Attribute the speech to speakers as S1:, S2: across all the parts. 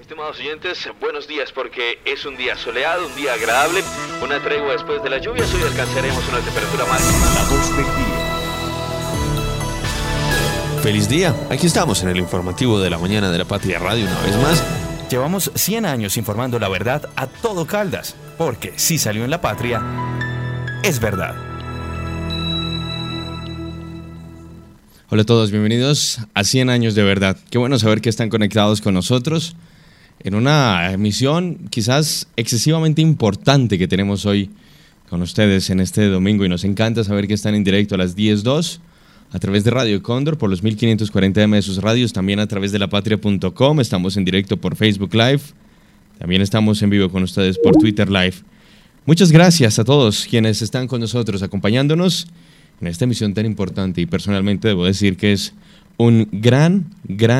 S1: Estimados oyentes, buenos días porque es un día soleado, un día agradable, una tregua después de la lluvia. Hoy alcanzaremos una temperatura máxima.
S2: La voz del día.
S3: Feliz día, aquí estamos en el informativo de la mañana de la Patria Radio una vez más.
S2: Llevamos 100 años informando la verdad a todo Caldas, porque si salió en la Patria, es verdad.
S3: Hola a todos, bienvenidos a 100 años de verdad. Qué bueno saber que están conectados con nosotros en una emisión quizás excesivamente importante que tenemos hoy con ustedes en este domingo, y nos encanta saber que están en directo a las 10:02 a través de Radio Cóndor por los 1540M de sus radios, también a través de lapatria.com. Estamos en directo por Facebook Live, también estamos en vivo con ustedes por Twitter Live. Muchas gracias a todos quienes están con nosotros acompañándonos en esta emisión tan importante, y personalmente debo decir que es un gran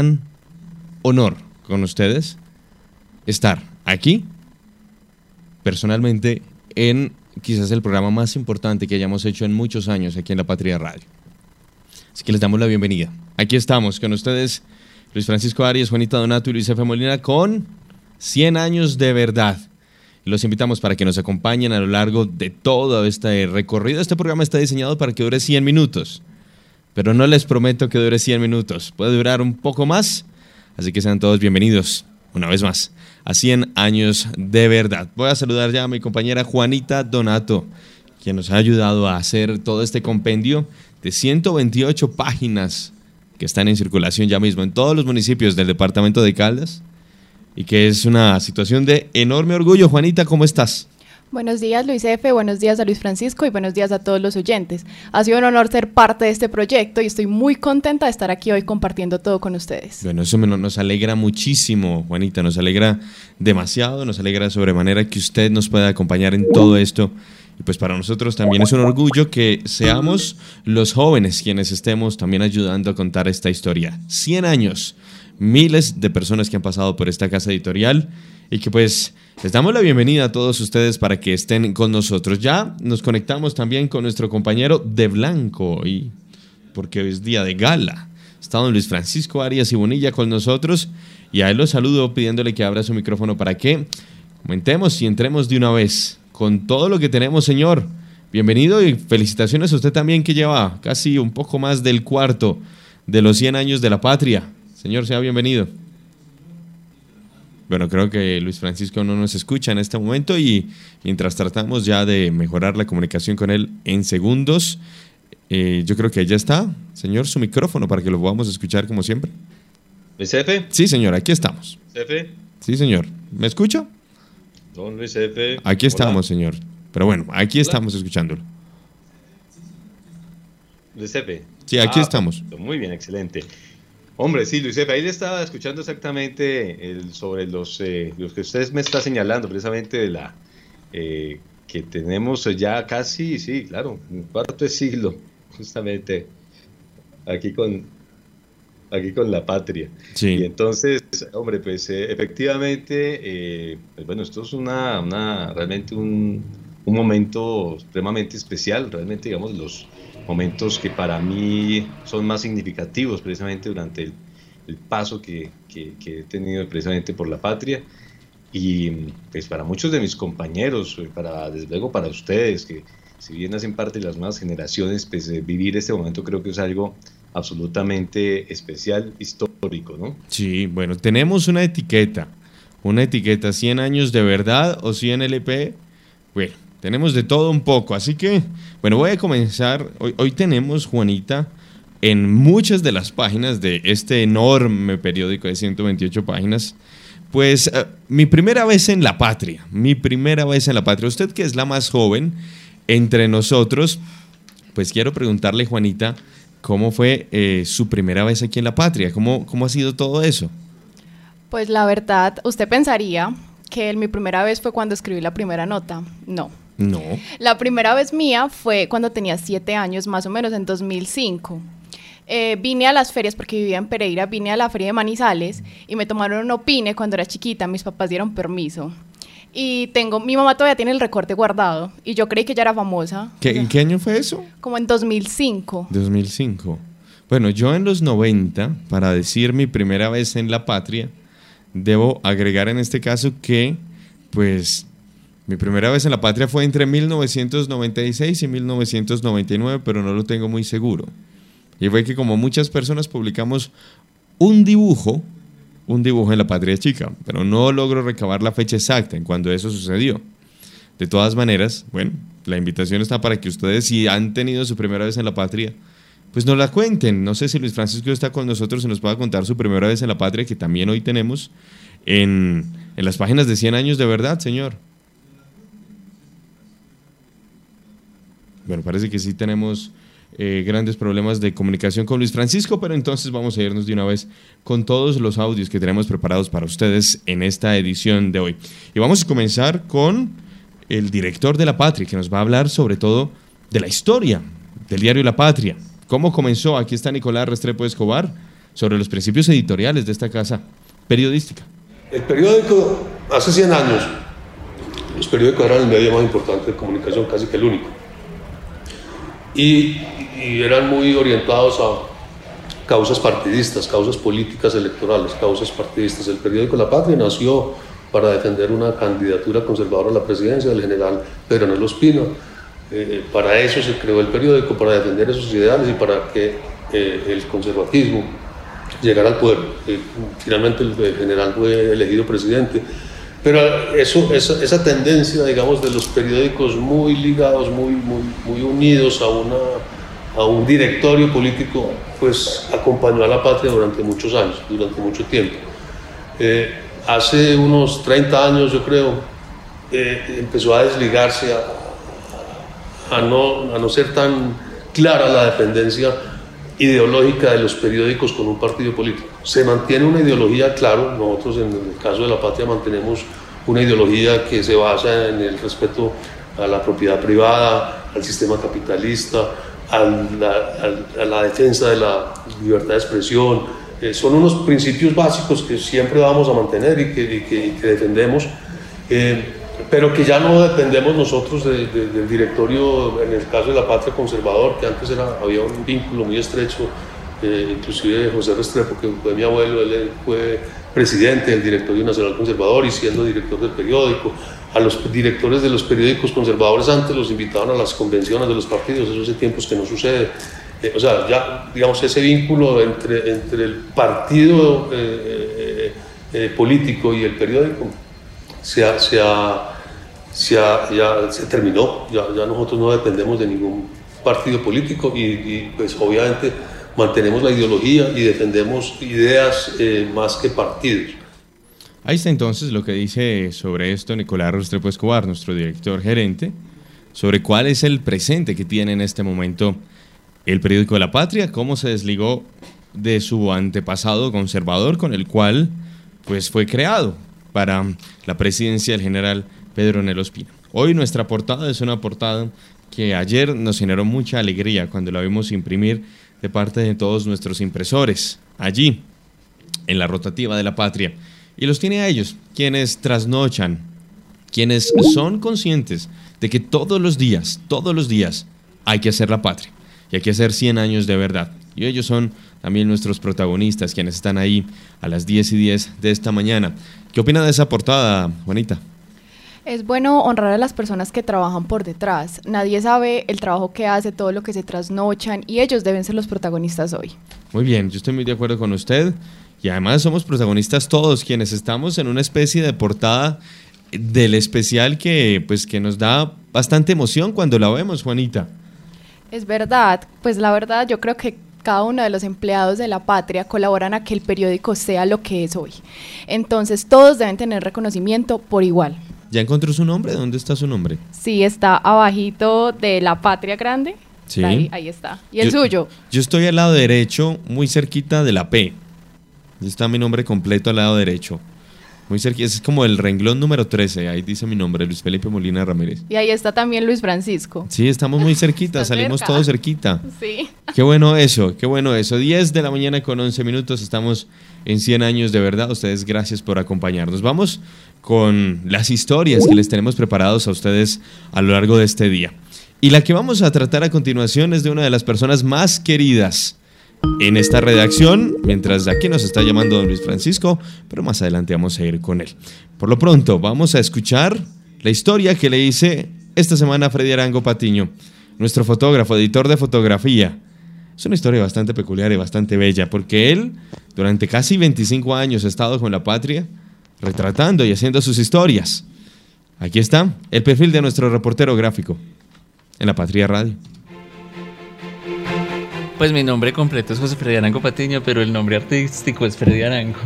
S3: honor con ustedes estar aquí, personalmente, en quizás el programa más importante que hayamos hecho en muchos años aquí en La Patria Radio. Así que les damos la bienvenida. Aquí estamos con ustedes, Luis Francisco Arias, Juanita Donato y Luis F. Molina, con 100 años de verdad. Los invitamos para que nos acompañen a lo largo de todo este recorrido. Este programa está diseñado para que dure 100 minutos, pero no les prometo que dure 100 minutos. Puede durar un poco más, así que sean todos bienvenidos una vez más a 100 años de verdad. Voy a saludar ya a mi compañera Juanita Donato, quien nos ha ayudado a hacer todo este compendio de 128 páginas que están en circulación ya mismo en todos los municipios del departamento de Caldas, y que es una situación de enorme orgullo. Juanita, ¿cómo estás?
S4: Buenos días, Luis F., buenos días a Luis Francisco y buenos días a todos los oyentes. Ha sido un honor ser parte de este proyecto y estoy muy contenta de estar aquí hoy compartiendo todo con ustedes.
S3: Bueno, eso nos alegra muchísimo, Juanita, nos alegra demasiado, nos alegra sobremanera que usted nos pueda acompañar en todo esto. Y pues para nosotros también es un orgullo que seamos los jóvenes quienes estemos también ayudando a contar esta historia. 100 años, miles de personas que han pasado por esta casa editorial, y que pues les damos la bienvenida a todos ustedes para que estén con nosotros. Ya nos conectamos también con nuestro compañero de blanco, y porque hoy es día de gala. Está don Luis Francisco Arias y Bonilla con nosotros, y a él lo saludo pidiéndole que abra su micrófono para que comentemos y entremos de una vez con todo lo que tenemos, señor. Bienvenido y felicitaciones a usted también, que lleva casi un poco más del cuarto de los 100 años de la Patria. Señor, sea bienvenido. Bueno, creo que Luis Francisco no nos escucha en este momento, y mientras tratamos ya de mejorar la comunicación con él en segundos, yo creo que ya está. Señor, su micrófono para que lo podamos escuchar como siempre.
S5: ¿Luis F.?
S3: Sí, señor, aquí estamos.
S5: ¿Luis F.?
S3: Sí, señor. ¿Me escucha?
S5: Don Luis F.
S3: Aquí estamos, señor. Pero bueno, aquí estamos escuchándolo.
S5: Luis F.
S3: Sí, aquí estamos.
S5: Muy bien, excelente. Hombre, sí, Luis F., ahí le estaba escuchando exactamente sobre los que usted me está señalando, precisamente de la que tenemos ya casi, sí, claro, un cuarto de siglo, justamente, aquí con la Patria.
S3: Sí.
S5: Y entonces, hombre, pues efectivamente, pues bueno, esto es realmente un momento supremamente especial, realmente, digamos, los momentos que para mí son más significativos precisamente durante el paso que he tenido precisamente por la Patria, y pues para muchos de mis compañeros, desde luego para ustedes, que si bien hacen parte de las nuevas generaciones, pues vivir este momento creo que es algo absolutamente especial, histórico, ¿no?
S3: Sí, bueno, tenemos una etiqueta, 100 años de verdad o 100 LP, bueno, tenemos de todo un poco, así que, bueno, voy a comenzar. Hoy tenemos, Juanita, en muchas de las páginas de este enorme periódico de 128 páginas, pues mi primera vez en la Patria. Usted, que es la más joven entre nosotros, pues quiero preguntarle, Juanita, ¿cómo fue su primera vez aquí en la Patria? ¿Cómo ha sido todo eso?
S4: Pues la verdad, usted pensaría que mi primera vez fue cuando escribí la primera nota. No. La primera vez mía fue cuando tenía 7 años, más o menos en 2005. Vine a las ferias porque vivía en Pereira, vine a la feria de Manizales y me tomaron un opine cuando era chiquita, mis papás dieron permiso. Y mi mamá todavía tiene el recorte guardado y yo creí que ya era famosa.
S3: ¿En qué año fue eso?
S4: Como en 2005.
S3: 2005. Bueno, yo en los 90, para decir mi primera vez en la Patria, debo agregar en este caso que, pues, mi primera vez en la patria fue entre 1996 y 1999, pero no lo tengo muy seguro. Y fue que, como muchas personas, publicamos un dibujo en la patria chica, pero no logro recabar la fecha exacta en cuando eso sucedió. De todas maneras, bueno, la invitación está para que ustedes, si han tenido su primera vez en la patria, pues nos la cuenten. No sé si Luis Francisco está con nosotros y nos pueda contar su primera vez en la patria, que también hoy tenemos en las páginas de 100 años de verdad, señor. Bueno, parece que sí tenemos grandes problemas de comunicación con Luis Francisco, pero entonces vamos a irnos de una vez con todos los audios que tenemos preparados para ustedes en esta edición de hoy. Y vamos a comenzar con el director de La Patria, que nos va a hablar sobre todo de la historia del diario La Patria. ¿Cómo comenzó? Aquí está Nicolás Restrepo Escobar sobre los principios editoriales de esta casa periodística.
S6: El periódico, hace 100 años, los periódicos eran el medio más importante de comunicación, casi que el único. Y eran muy orientados a causas partidistas, causas políticas electorales, causas partidistas. El periódico La Patria nació para defender una candidatura conservadora a la presidencia del general Pedro Anhelo Ospina. Para eso se creó el periódico, para defender esos ideales y para que el conservatismo llegara al poder. Finalmente el general fue elegido presidente. Pero esa tendencia, digamos, de los periódicos muy ligados, muy unidos a un directorio político, pues acompañó a La Patria durante muchos años, durante mucho tiempo. Hace unos 30 años, yo creo, empezó a desligarse, a no ser tan clara la dependencia ideológica de los periódicos con un partido político. Se mantiene una ideología, claro, nosotros en el caso de La Patria mantenemos una ideología que se basa en el respeto a la propiedad privada, al sistema capitalista, a la defensa de la libertad de expresión. Son unos principios básicos que siempre vamos a mantener y que defendemos, pero que ya no dependemos nosotros del directorio, en el caso de La Patria conservador, que antes había un vínculo muy estrecho, inclusive José Restrepo, que fue mi abuelo, él fue presidente del directorio nacional conservador y siendo director del periódico. A los directores de los periódicos conservadores antes los invitaban a las convenciones de los partidos, eso hace tiempos que no sucede. O sea, ya, digamos, ese vínculo entre el partido político y el periódico ya se terminó. Ya nosotros no dependemos de ningún partido político y pues obviamente mantenemos la ideología y defendemos ideas más que partidos.
S3: Ahí está entonces lo que dice sobre esto Nicolás Restrepo Escobar, nuestro director gerente, sobre cuál es el presente que tiene en este momento el periódico de La Patria, cómo se desligó de su antepasado conservador con el cual pues fue creado para la presidencia del general Pedro Anhelo Ospina. Hoy nuestra portada es una portada que ayer nos generó mucha alegría cuando la vimos imprimir de parte de todos nuestros impresores allí en la rotativa de La Patria. Y los tiene a ellos, quienes trasnochan, quienes son conscientes de que todos los días hay que hacer La Patria y hay que hacer 100 años de verdad. Y ellos son también nuestros protagonistas, quienes están ahí a las 10:10 de esta mañana. ¿Qué opina de esa portada, Juanita?
S4: Es bueno honrar a las personas que trabajan por detrás. Nadie sabe el trabajo que hace, todo lo que se trasnochan, y ellos deben ser los protagonistas hoy.
S3: Muy bien, yo estoy muy de acuerdo con usted. Y además somos protagonistas todos quienes estamos en una especie de portada del especial que nos da bastante emoción cuando la vemos, Juanita.
S4: Es verdad, pues la verdad yo creo que cada uno de los empleados de La Patria colaboran a que el periódico sea lo que es hoy. Entonces todos deben tener reconocimiento por igual.
S3: ¿Ya encontró su nombre? ¿Dónde está su nombre?
S4: Sí, está abajito de La Patria Grande. Sí. Ahí está. ¿Y el suyo?
S3: Yo estoy al lado derecho, muy cerquita de la P. Está mi nombre completo al lado derecho. Muy cerquita, es como el renglón número 13. Ahí dice mi nombre, Luis Felipe Molina Ramírez.
S4: Y ahí está también Luis Francisco.
S3: Sí, estamos muy cerquita, salimos todos cerquita.
S4: Sí.
S3: Qué bueno eso, qué bueno eso. 10 de la mañana con 11 minutos, estamos en 100 años de verdad. Ustedes, gracias por acompañarnos. Vamos con las historias que les tenemos preparados a ustedes a lo largo de este día. Y la que vamos a tratar a continuación es de una de las personas más queridas en esta redacción, mientras de aquí nos está llamando don Luis Francisco, pero más adelante vamos a ir con él. Por lo pronto, vamos a escuchar la historia que le hice esta semana a Freddy Arango Patiño, nuestro fotógrafo, editor de fotografía. Es una historia bastante peculiar y bastante bella, porque él, durante casi 25 años, ha estado con la patria, retratando y haciendo sus historias. Aquí está el perfil de nuestro reportero gráfico en La Patria Radio.
S7: Pues mi nombre completo es José Freddy Arango Patiño, pero el nombre artístico es Freddy Arango.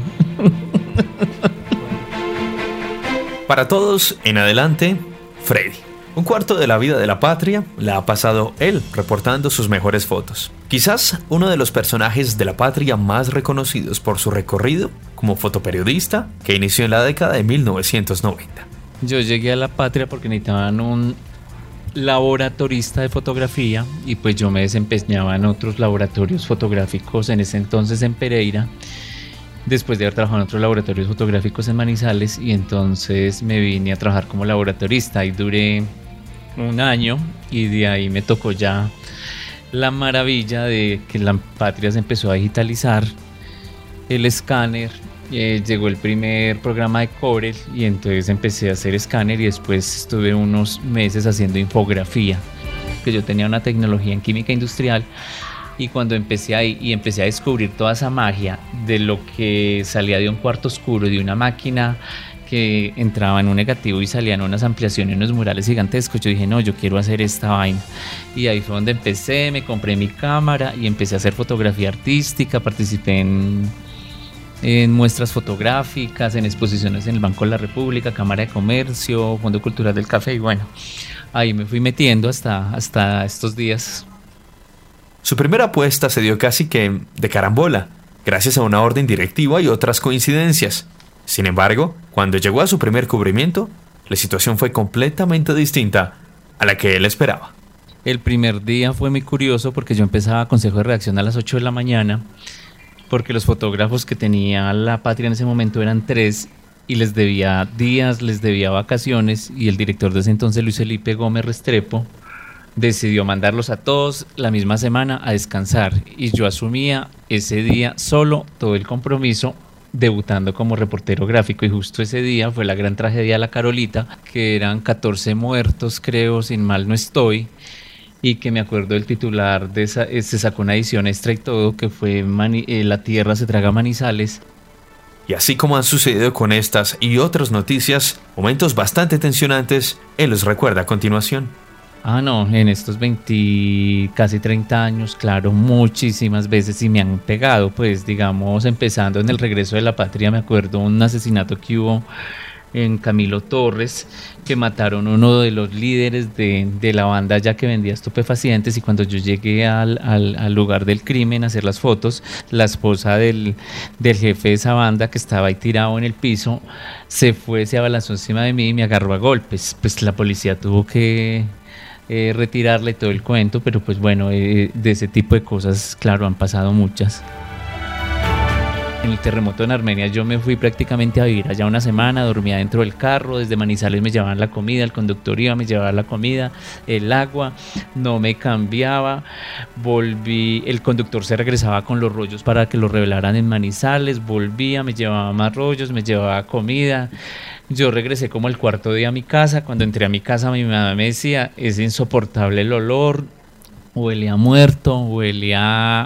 S2: Para todos, en adelante, Freddy. Un cuarto de la vida de la patria la ha pasado él reportando sus mejores fotos. Quizás uno de los personajes de la patria más reconocidos por su recorrido como fotoperiodista que inició en la década de 1990.
S7: Yo llegué a la patria porque necesitaban un laboratorista de fotografía y pues yo me desempeñaba en otros laboratorios fotográficos en ese entonces en Pereira, después de haber trabajado en otros laboratorios fotográficos en Manizales, y entonces me vine a trabajar como laboratorista y duré un año, y de ahí me tocó ya la maravilla de que la patria se empezó a digitalizar, el escáner, llegó el primer programa de Corel y entonces empecé a hacer escáner y después estuve unos meses haciendo infografía, que yo tenía una tecnología en química industrial, y cuando empecé ahí y empecé a descubrir toda esa magia de lo que salía de un cuarto oscuro, de una máquina que entraba en un negativo y salían unas ampliaciones, unos murales gigantescos, yo dije, no, yo quiero hacer esta vaina. Y ahí fue donde empecé, me compré mi cámara y empecé a hacer fotografía artística, participé en muestras fotográficas, en exposiciones en el Banco de la República, Cámara de Comercio, Fondo Cultural del Café, y bueno, ahí me fui metiendo hasta estos días.
S2: Su primera apuesta se dio casi que de carambola, gracias a una orden directiva y otras coincidencias. Sin embargo, cuando llegó a su primer cubrimiento, la situación fue completamente distinta a la que él esperaba.
S7: El primer día fue muy curioso porque yo empezaba consejo de redacción a las 8 de la mañana, porque los fotógrafos que tenía la patria en ese momento eran 3 y les debía días, les debía vacaciones, y el director de ese entonces, Luis Felipe Gómez Restrepo, decidió mandarlos a todos la misma semana a descansar, y yo asumía ese día solo todo el compromiso, debutando como reportero gráfico. Y justo ese día fue la gran tragedia de la Carolita, que eran 14 muertos, creo, sin mal no estoy, y que me acuerdo del titular de esa, se sacó una edición extra y todo, que fue La tierra se traga Manizales.
S2: Y así como han sucedido con estas y otras noticias, momentos bastante tensionantes, él los recuerda a continuación.
S7: No, en estos casi 30 años, claro, muchísimas veces, y me han pegado, pues digamos, empezando en el regreso de la patria, me acuerdo un asesinato que hubo en Camilo Torres, que mataron uno de los líderes de la banda ya que vendía estupefacientes, y cuando yo llegué al lugar del crimen a hacer las fotos, la esposa del jefe de esa banda, que estaba ahí tirado en el piso, se abalanzó encima de mí y me agarró a golpes. Pues la policía tuvo que retirarle todo el cuento, pero pues bueno, de ese tipo de cosas, claro, han pasado muchas. En el terremoto en Armenia yo me fui prácticamente a vivir allá una semana, dormía dentro del carro, desde Manizales me llevaban la comida, el conductor iba, me llevaba la comida, el agua, no me cambiaba, volví, el conductor se regresaba con los rollos para que los revelaran en Manizales, volvía, me llevaba más rollos, me llevaba comida. Yo regresé como el cuarto día a mi casa. Cuando entré a mi casa, mi mamá me decía, es insoportable el olor, huele a muerto, olía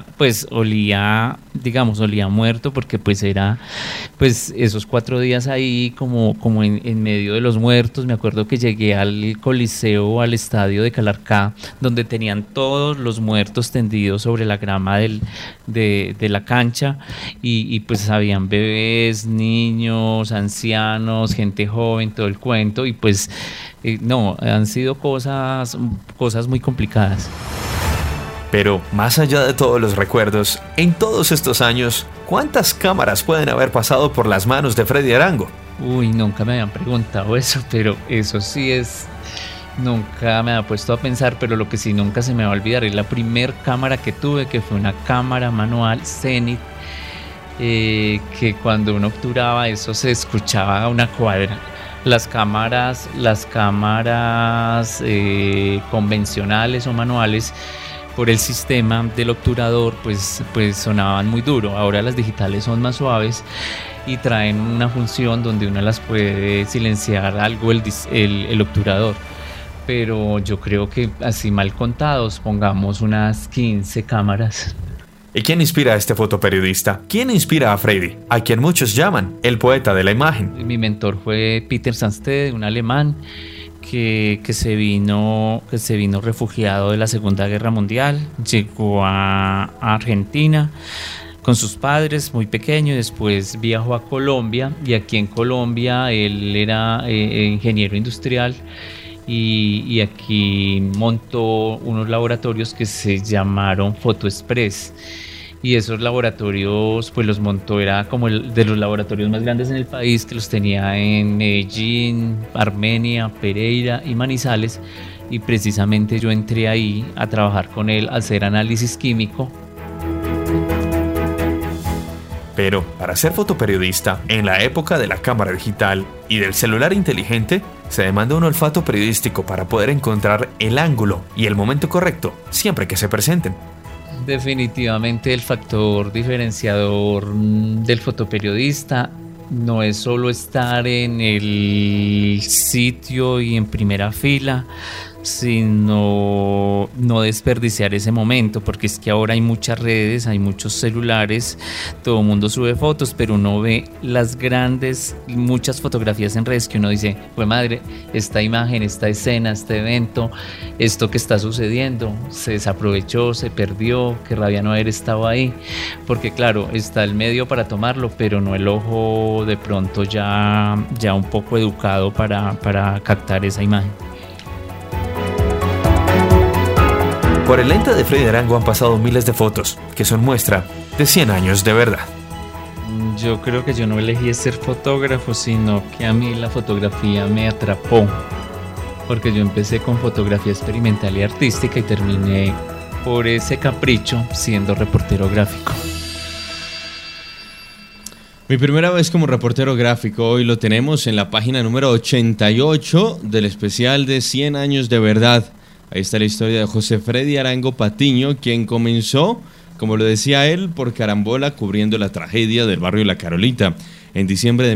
S7: muerto, porque pues era pues esos 4 días ahí como en medio de los muertos. Me acuerdo que llegué al Coliseo, al estadio de Calarcá, donde tenían todos los muertos tendidos sobre la grama de la cancha, y pues habían bebés, niños, ancianos, gente joven, todo el cuento, y pues no, han sido cosas muy complicadas.
S2: Pero más allá de todos los recuerdos, en todos estos años, ¿cuántas cámaras pueden haber pasado por las manos de Freddy Arango?
S7: Uy, nunca me habían preguntado eso, pero eso sí nunca me había puesto a pensar, pero lo que sí nunca se me va a olvidar es la primer cámara que tuve, que fue una cámara manual Zenith, que cuando uno obturaba eso se escuchaba a una cuadra. Las cámaras convencionales o manuales por el sistema del obturador, pues sonaban muy duro. Ahora las digitales son más suaves y traen una función donde uno las puede silenciar algo el obturador. Pero yo creo que así mal contados, pongamos unas 15 cámaras.
S2: ¿Y quién inspira a este fotoperiodista? ¿Quién inspira a Freddy? A quien muchos llaman el poeta de la imagen.
S7: Mi mentor fue Peter Sandstede, un alemán que se vino refugiado de la Segunda Guerra Mundial, llegó a Argentina con sus padres muy pequeño, después viajó a Colombia y aquí en Colombia él era ingeniero industrial y aquí montó unos laboratorios que se llamaron PhotoExpress. Y esos laboratorios pues los montó, era como de los laboratorios más grandes en el país, que los tenía en Medellín, Armenia, Pereira y Manizales, y precisamente yo entré ahí a trabajar con él, a hacer análisis químico.
S2: Pero para ser fotoperiodista, en la época de la cámara digital y del celular inteligente, se demanda un olfato periodístico para poder encontrar el ángulo y el momento correcto, siempre que se presenten.
S7: Definitivamente el factor diferenciador del fotoperiodista no es solo estar en el sitio y en primera fila, sino no desperdiciar ese momento, porque es que ahora hay muchas redes, hay muchos celulares, todo el mundo sube fotos, pero uno ve muchas fotografías en redes que uno dice, pues madre, esta imagen, esta escena, este evento, esto que está sucediendo, se desaprovechó, se perdió, qué rabia no haber estado ahí, porque claro, está el medio para tomarlo, pero no el ojo de pronto ya un poco educado para captar esa imagen.
S2: Por el lente de Freddy Arango han pasado miles de fotos, que son muestra de 100 años de verdad.
S7: Yo creo que yo no elegí ser fotógrafo, sino que a mí la fotografía me atrapó, porque yo empecé con fotografía experimental y artística y terminé por ese capricho siendo reportero gráfico.
S3: Mi primera vez como reportero gráfico, hoy lo tenemos en la página número 88 del especial de 100 años de verdad. Ahí está la historia de José Freddy Arango Patiño, quien comenzó, como lo decía él, por carambola cubriendo la tragedia del barrio La Carolita en diciembre de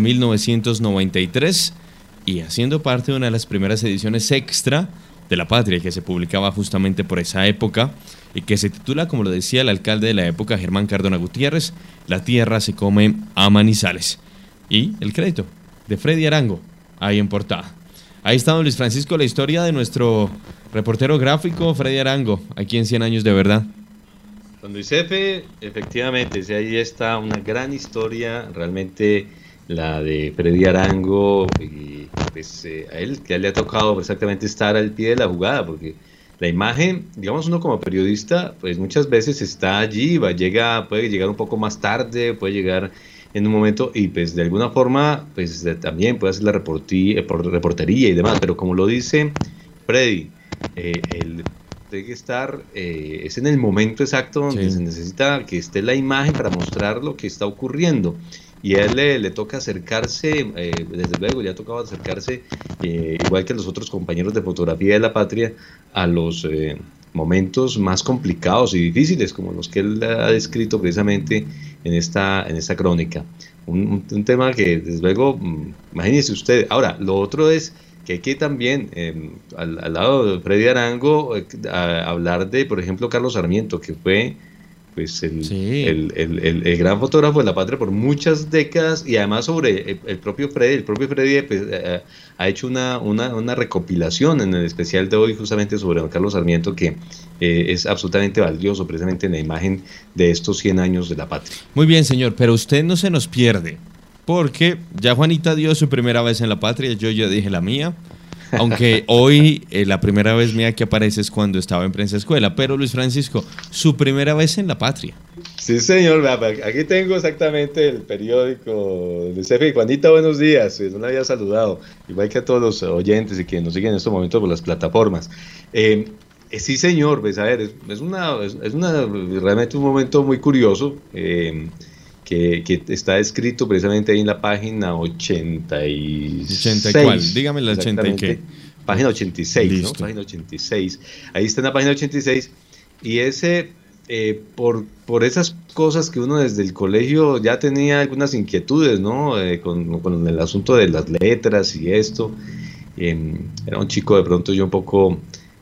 S3: 1993 y haciendo parte de una de las primeras ediciones extra de La Patria que se publicaba justamente por esa época y que se titula, como lo decía el alcalde de la época, Germán Cardona Gutiérrez, La tierra se come a Manizales. Y el crédito de Freddy Arango ahí en portada. Ahí está, don Luis Francisco, la historia de nuestro reportero gráfico Freddy Arango, aquí en 100 años de verdad.
S5: Don Luis F., efectivamente, ahí está una gran historia, realmente la de Freddy Arango, y pues a él que le ha tocado exactamente estar al pie de la jugada, porque la imagen, digamos, uno como periodista, pues muchas veces está allí, puede llegar un poco más tarde, puede llegar en un momento y pues de alguna forma pues también puede hacer la reportería y demás, pero como lo dice Freddy, tiene que estar es en el momento exacto donde se necesita que esté la imagen para mostrar lo que está ocurriendo, y a él le toca acercarse, desde luego le ha tocado acercarse igual que a los otros compañeros de fotografía de La Patria a los momentos más complicados y difíciles como los que él ha descrito precisamente en esta crónica. Un tema que desde luego, imagínese usted. Ahora, lo otro es que hay que también, al lado de Freddy Arango, hablar de, por ejemplo, Carlos Sarmiento, que fue pues el gran fotógrafo de La Patria por muchas décadas, y además sobre el propio Freddy pues, ha hecho una recopilación en el especial de hoy justamente sobre don Carlos Sarmiento, que es absolutamente valioso precisamente en la imagen de estos 100 años de La Patria.
S3: Muy bien, señor, pero usted no se nos pierde, porque ya Juanita dio su primera vez en La Patria, yo ya dije la mía. Aunque hoy la primera vez mía que aparece es cuando estaba en Prensa Escuela. Pero Luis Francisco, su primera vez en La Patria.
S5: Sí, señor. Aquí tengo exactamente el periódico de CFI. Juanita, buenos días. No la había saludado. Igual que a todos los oyentes y que nos siguen en estos momentos por las plataformas. Sí, señor. Pues a ver, es realmente un momento muy curioso. Que está escrito precisamente ahí en la página 86.
S3: ¿80 cuál? Dígame la 80 y qué.
S5: Página 86,
S3: Listo.
S5: ¿no? Página 86. Ahí está en la página 86. y ese, por esas cosas que uno desde el colegio ya tenía algunas inquietudes, ¿no? Con el asunto de las letras y esto. Era un chico de pronto yo un poco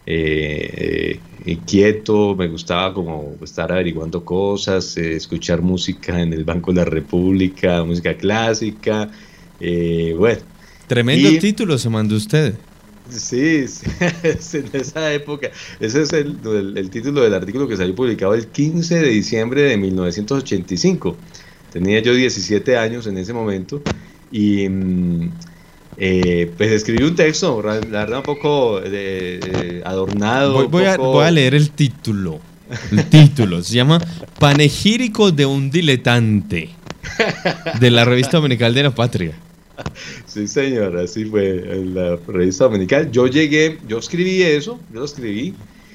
S5: inquieto, me gustaba como estar averiguando cosas, escuchar música en el Banco de la República, música clásica, bueno.
S3: Tremendo título se mandó usted.
S5: Sí, en esa época. Ese es el título del artículo que salió publicado el 15 de diciembre de 1985. Tenía yo 17 años en ese momento y pues escribí un texto, la verdad un poco adornado.
S3: Voy a leer el título. El título se llama Panegírico de un diletante, de la revista dominical de La Patria.
S5: Sí, señor, así fue en la revista dominical. Yo escribí eso, yo lo escribí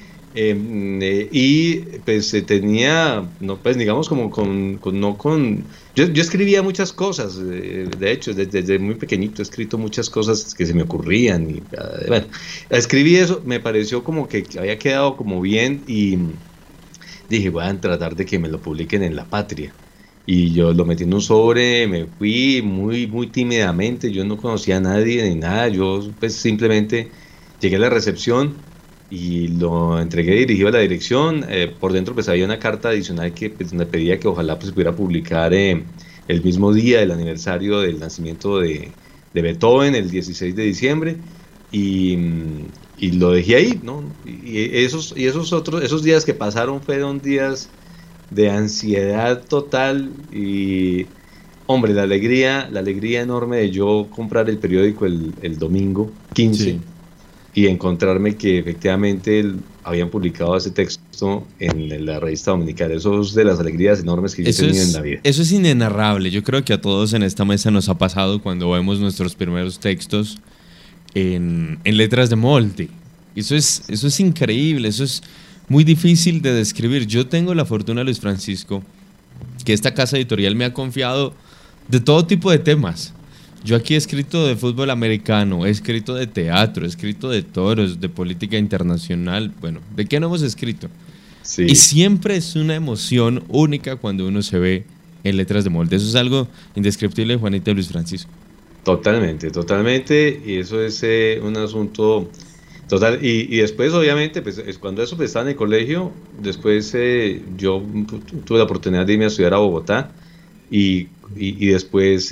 S5: y pues tenía, no, pues digamos como yo escribía muchas cosas, de hecho, desde muy pequeñito he escrito muchas cosas que se me ocurrían y bueno, escribí eso, me pareció como que había quedado como bien y dije, voy a tratar de que me lo publiquen en La Patria. Y yo lo metí en un sobre, me fui muy, muy tímidamente, yo no conocía a nadie ni nada, yo pues simplemente llegué a la recepción y lo entregué dirigido a la dirección. Por dentro pues había una carta adicional que pues, me pedía que ojalá pues pudiera publicar el mismo día del aniversario del nacimiento de Beethoven, el 16 de diciembre, y lo dejé ahí, ¿no? Y esos días que pasaron fueron días de ansiedad total y, hombre, la alegría enorme de yo comprar el periódico el domingo 15 sí. Y encontrarme que efectivamente habían publicado ese texto en la revista dominical. Eso es de las alegrías enormes que yo he tenido en la vida.
S3: Eso es inenarrable. Yo creo que a todos en esta mesa nos ha pasado cuando vemos nuestros primeros textos en letras de molde. Eso es increíble, eso es muy difícil de describir. Yo tengo la fortuna, Luis Francisco, que esta casa editorial me ha confiado de todo tipo de temas. Yo aquí he escrito de fútbol americano, he escrito de teatro, he escrito de toros, de política internacional. Bueno, ¿de qué no hemos escrito? Sí. Y siempre es una emoción única cuando uno se ve en letras de molde. Eso es algo indescriptible, Juanita y Luis Francisco.
S5: Totalmente. Y eso es un asunto total. Y después, obviamente, pues cuando eso pues, estaba en el colegio, después yo tuve la oportunidad de irme a estudiar a Bogotá y después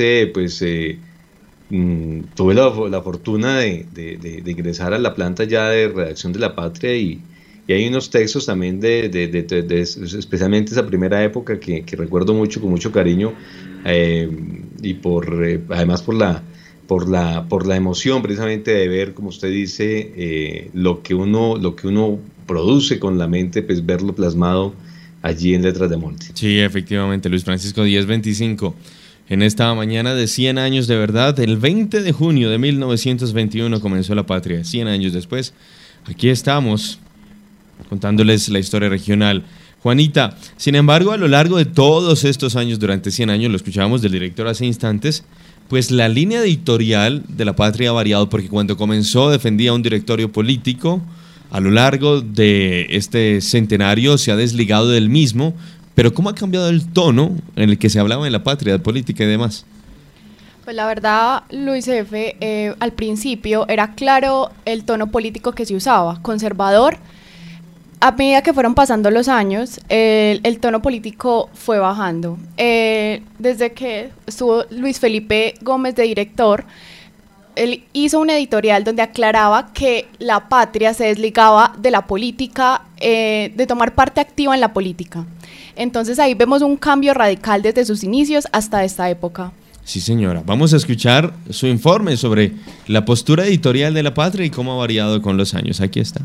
S5: tuve la fortuna de ingresar a la planta ya de redacción de La Patria y hay unos textos también especialmente esa primera época que recuerdo mucho, con mucho cariño y además por la emoción precisamente de ver, como usted dice, lo que uno produce con la mente, pues verlo plasmado allí en letras de molde.
S3: Sí, efectivamente, Luis Francisco 1025. En esta mañana de 100 años de verdad, el 20 de junio de 1921 comenzó La Patria. 100 años después, aquí estamos contándoles la historia regional. Juanita, sin embargo, a lo largo de todos estos años, durante 100 años, lo escuchábamos del director hace instantes, pues la línea editorial de La Patria ha variado, porque cuando comenzó defendía un directorio político. A lo largo de este centenario se ha desligado del mismo, pero ¿cómo ha cambiado el tono en el que se hablaba en La Patria, de política y demás?
S4: Pues la verdad, Luis F., al principio era claro el tono político que se usaba, conservador. A medida que fueron pasando los años, el tono político fue bajando. Desde que estuvo Luis Felipe Gómez de director, él hizo un editorial donde aclaraba que La Patria se desligaba de la política, de tomar parte activa en la política. Entonces ahí vemos un cambio radical desde sus inicios hasta esta época.
S3: Sí, señora. Vamos a escuchar su informe sobre la postura editorial de La Patria y cómo ha variado con los años. Aquí está.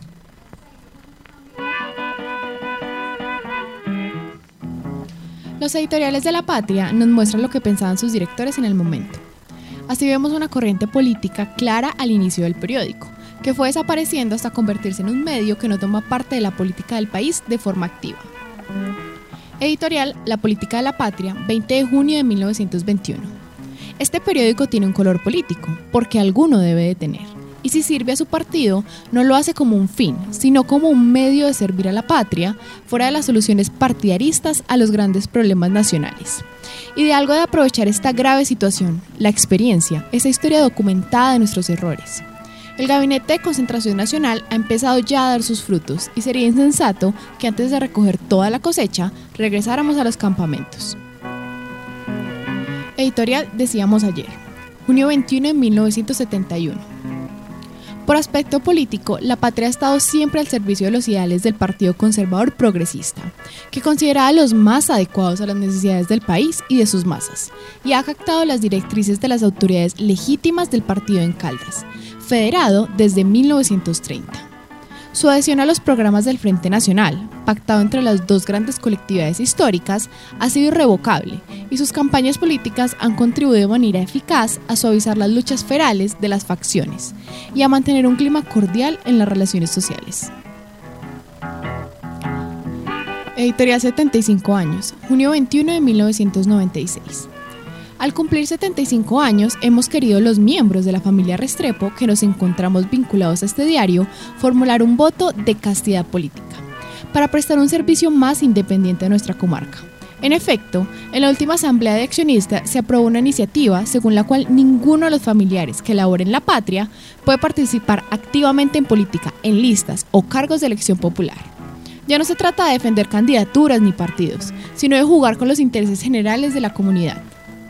S8: Los editoriales de La Patria nos muestran lo que pensaban sus directores en el momento. Así vemos una corriente política clara al inicio del periódico, que fue desapareciendo hasta convertirse en un medio que no toma parte de la política del país de forma activa. Editorial La Política de La Patria, 20 de junio de 1921. Este periódico tiene un color político, porque alguno debe de tener. y si sirve a su partido, no lo hace como un fin, sino como un medio de servir a la patria, fuera de las soluciones partidaristas a los grandes problemas nacionales. Y de algo de aprovechar esta grave situación, la experiencia, esa historia documentada de nuestros errores. El Gabinete de Concentración Nacional ha empezado ya a dar sus frutos y sería insensato que antes de recoger toda la cosecha, regresáramos a los campamentos. Editorial Decíamos Ayer, junio 21 de 1971. Por aspecto político, la patria ha estado siempre al servicio de los ideales del Partido Conservador Progresista, que consideraba los más adecuados a las necesidades del país y de sus masas, y ha acatado las directrices de las autoridades legítimas del partido en Caldas, federado desde 1930. Su adhesión a los programas del Frente Nacional, pactado entre las dos grandes colectividades históricas, ha sido irrevocable y sus campañas políticas han contribuido de manera eficaz a suavizar las luchas ferales de las facciones y a mantener un clima cordial en las relaciones sociales. Editorial 75 años, junio 21 de 1996. Al cumplir 75 años, hemos querido los miembros de la familia Restrepo, que nos encontramos vinculados a este diario, formular un voto de castidad política, para prestar un servicio más independiente a nuestra comarca. En efecto, en la última asamblea de accionistas se aprobó una iniciativa según la cual ninguno de los familiares que laboren en la patria puede participar activamente en política, en listas o cargos de elección popular. Ya no se trata de defender candidaturas ni partidos, sino de jugar con los intereses generales de la comunidad.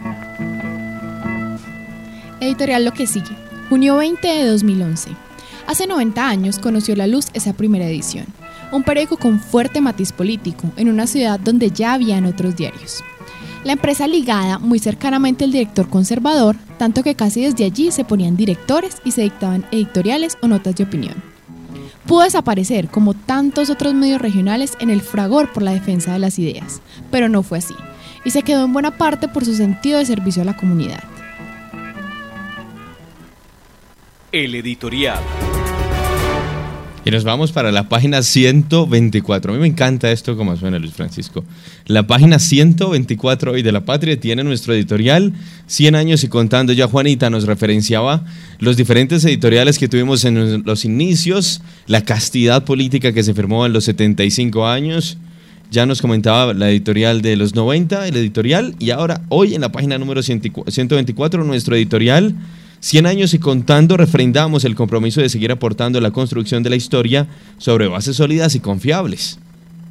S8: Editorial Lo que sigue, junio 20 de 2011. Hace 90 años conoció la luz esa primera edición, un periódico con fuerte matiz político en una ciudad donde ya habían otros diarios. La empresa ligada muy cercanamente al director conservador, tanto que casi desde allí se ponían directores y se dictaban editoriales o notas de opinión. Pudo desaparecer, como tantos otros medios regionales, en el fragor por la defensa de las ideas, pero no fue así, y se quedó en buena parte por su sentido de servicio a la comunidad.
S9: El editorial.
S3: Y nos vamos para la página 124. A mí me encanta esto como suena, Luis Francisco. La página 124 hoy de La Patria tiene nuestro editorial 100 años y contando. Ya Juanita nos referenciaba los diferentes editoriales que tuvimos en los inicios, la castidad política que se firmó en los 75 años. Ya nos comentaba la editorial de los 90, el editorial, y ahora hoy en la página número 124 nuestro editorial 100 años y contando, refrendamos el compromiso de seguir aportando a la construcción de la historia sobre bases sólidas y confiables.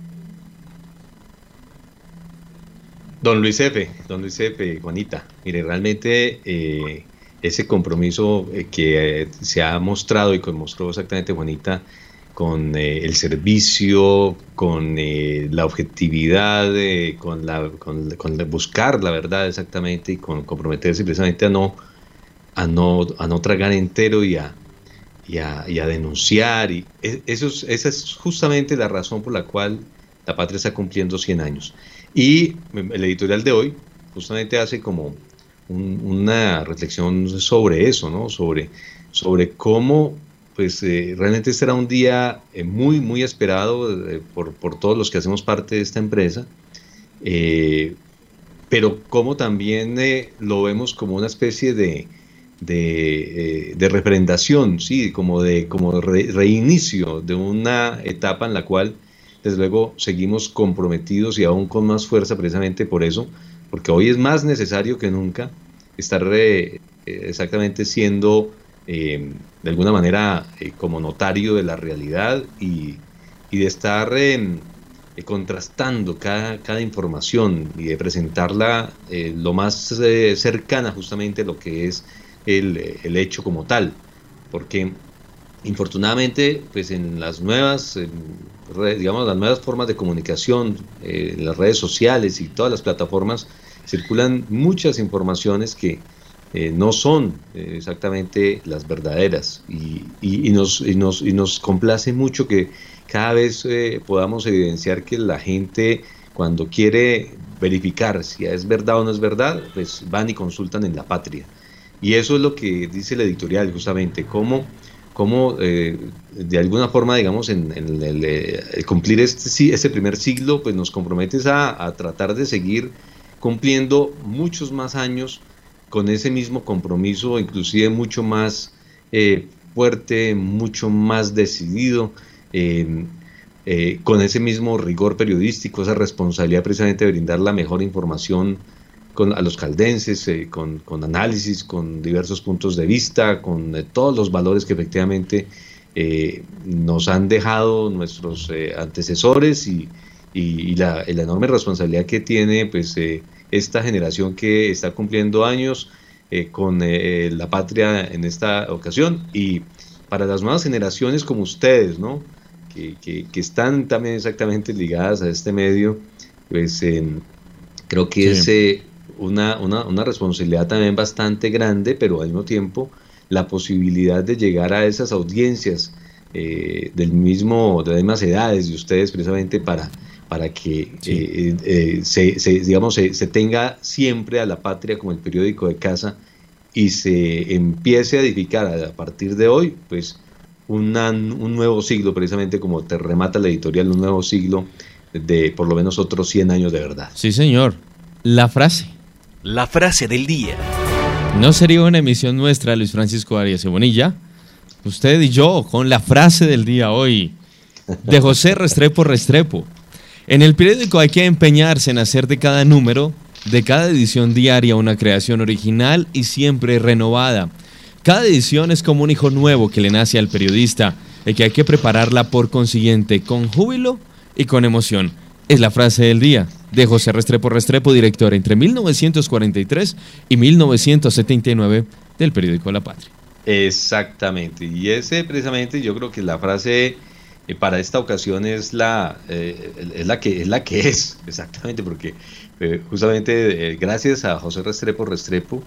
S5: Don Luis F., Juanita, mire, realmente ese compromiso que se ha mostrado y que mostró exactamente Juanita con el servicio, con la objetividad, con buscar la verdad exactamente y con comprometerse precisamente a no tragar entero y a denunciar. Esa es justamente la razón por la cual La Patria está cumpliendo 100 años. Y el editorial de hoy justamente hace como una reflexión sobre eso, ¿no? Sobre cómo pues, realmente este era un día muy, muy esperado por todos los que hacemos parte de esta empresa, pero cómo también lo vemos como una especie de refrendación, sí, como reinicio de una etapa en la cual desde luego seguimos comprometidos y aún con más fuerza precisamente por eso, porque hoy es más necesario que nunca estar exactamente siendo de alguna manera como notario de la realidad y de estar contrastando cada información y de presentarla lo más cercana justamente a lo que es el hecho como tal, porque infortunadamente pues en las nuevas las nuevas formas de comunicación, en las redes sociales y todas las plataformas circulan muchas informaciones que no son exactamente las verdaderas y nos complace mucho que cada vez podamos evidenciar que la gente, cuando quiere verificar si es verdad o no es verdad, pues van y consultan en La Patria. Y eso es lo que dice el editorial, justamente, cómo de alguna forma, digamos, en el cumplir este primer siglo, pues nos comprometes a tratar de seguir cumpliendo muchos más años con ese mismo compromiso, inclusive mucho más fuerte, mucho más decidido, con ese mismo rigor periodístico, esa responsabilidad precisamente de brindar la mejor información a los caldenses, con análisis, con diversos puntos de vista, con todos los valores que efectivamente nos han dejado nuestros antecesores y la enorme responsabilidad que tiene pues esta generación que está cumpliendo años con la patria en esta ocasión, y para las nuevas generaciones como ustedes, ¿no? que están también exactamente ligadas a este medio, pues creo que es una responsabilidad también bastante grande, pero al mismo tiempo la posibilidad de llegar a esas audiencias de las mismas edades de ustedes, precisamente para que se tenga siempre a la patria como el periódico de casa y se empiece a edificar a partir de hoy, pues un nuevo siglo, precisamente como te remata la editorial, un nuevo siglo de por lo menos otros 100 años de verdad.
S3: Sí, señor. La frase
S9: del día.
S3: ¿No sería una emisión nuestra, Luis Francisco Arias y Bonilla? Usted y yo, con la frase del día hoy, de José Restrepo Restrepo. En el periódico hay que empeñarse en hacer de cada número, de cada edición diaria, una creación original y siempre renovada. Cada edición es como un hijo nuevo que le nace al periodista y que hay que prepararla por consiguiente con júbilo y con emoción. Es la frase del día de José Restrepo Restrepo, director entre 1943 y 1979 del periódico La Patria.
S5: Exactamente, y ese precisamente yo creo que la frase para esta ocasión es la que es, exactamente, porque justamente gracias a José Restrepo Restrepo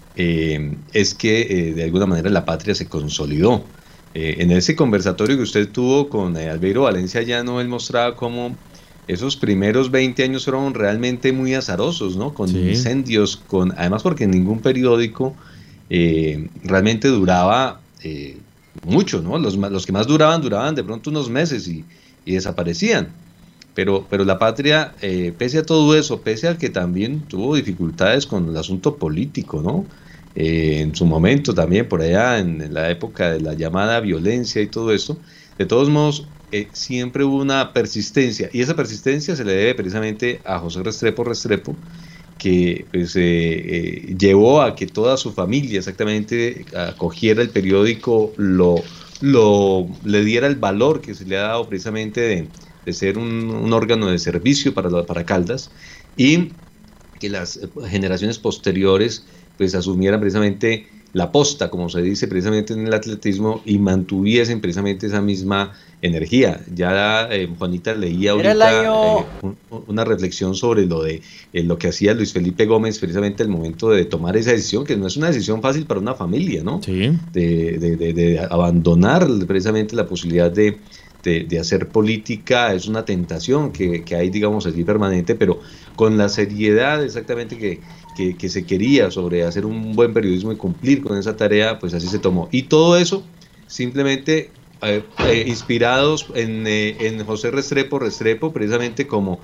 S5: es que de alguna manera la patria se consolidó. En ese conversatorio que usted tuvo con Albeiro Valencia Llano, él mostraba cómo esos primeros 20 años fueron realmente muy azarosos, ¿no? Con incendios, además porque ningún periódico realmente duraba mucho, ¿no? Los que más duraban de pronto unos meses y desaparecían. Pero la patria, pese a todo eso, pese a que también tuvo dificultades con el asunto político, ¿no? En su momento también, por allá en la época de la llamada violencia y todo eso, de todos modos, siempre hubo una persistencia, y esa persistencia se le debe precisamente a José Restrepo Restrepo, que pues, llevó a que toda su familia exactamente acogiera el periódico, le diera el valor que se le ha dado precisamente de ser un órgano de servicio para Caldas, y que las generaciones posteriores pues asumieran precisamente la posta, como se dice precisamente en el atletismo, y mantuviesen precisamente esa misma energía. Ya Juanita leía ahorita una reflexión sobre lo que hacía Luis Felipe Gómez precisamente al momento de tomar esa decisión, que no es una decisión fácil para una familia, ¿no?
S3: Sí.
S5: De abandonar precisamente la posibilidad de hacer política. Es una tentación que hay, digamos, allí permanente, pero con la seriedad exactamente que se quería sobre hacer un buen periodismo y cumplir con esa tarea, pues así se tomó. Y todo eso simplemente inspirados en José Restrepo Restrepo, precisamente como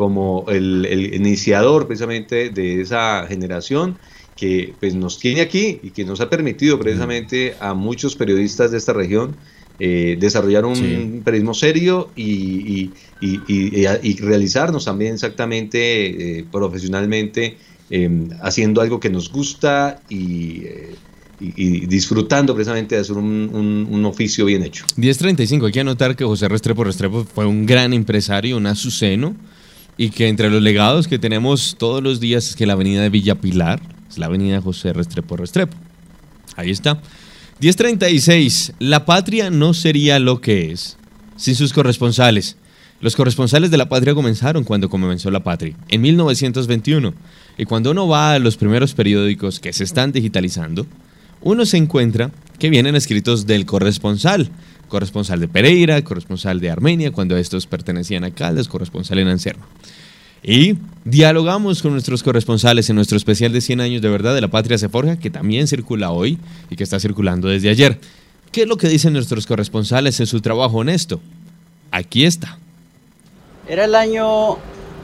S5: el iniciador precisamente de esa generación que pues nos tiene aquí y que nos ha permitido precisamente a muchos periodistas de esta región desarrollar un periodismo serio y realizarnos también exactamente profesionalmente, haciendo algo que nos gusta y disfrutando precisamente de hacer un oficio bien hecho.
S3: 10:35, hay que anotar que José Restrepo Restrepo fue un gran empresario, un azuceno, y que entre los legados que tenemos todos los días es que la avenida de Villa Pilar es la avenida José Restrepo Restrepo. Ahí está. 10:36, La Patria no sería lo que es sin sus corresponsales. Los corresponsales de La Patria comenzaron cuando comenzó La Patria, en 1921. Y cuando uno va a los primeros periódicos que se están digitalizando, uno se encuentra que vienen escritos del corresponsal de Pereira, corresponsal de Armenia, cuando estos pertenecían a Caldas, corresponsal en Anserma. Y dialogamos con nuestros corresponsales en nuestro especial de 100 años de verdad de La Patria se forja, que también circula hoy y que está circulando desde ayer. ¿Qué es lo que dicen nuestros corresponsales en su trabajo honesto? Aquí está.
S10: Era el año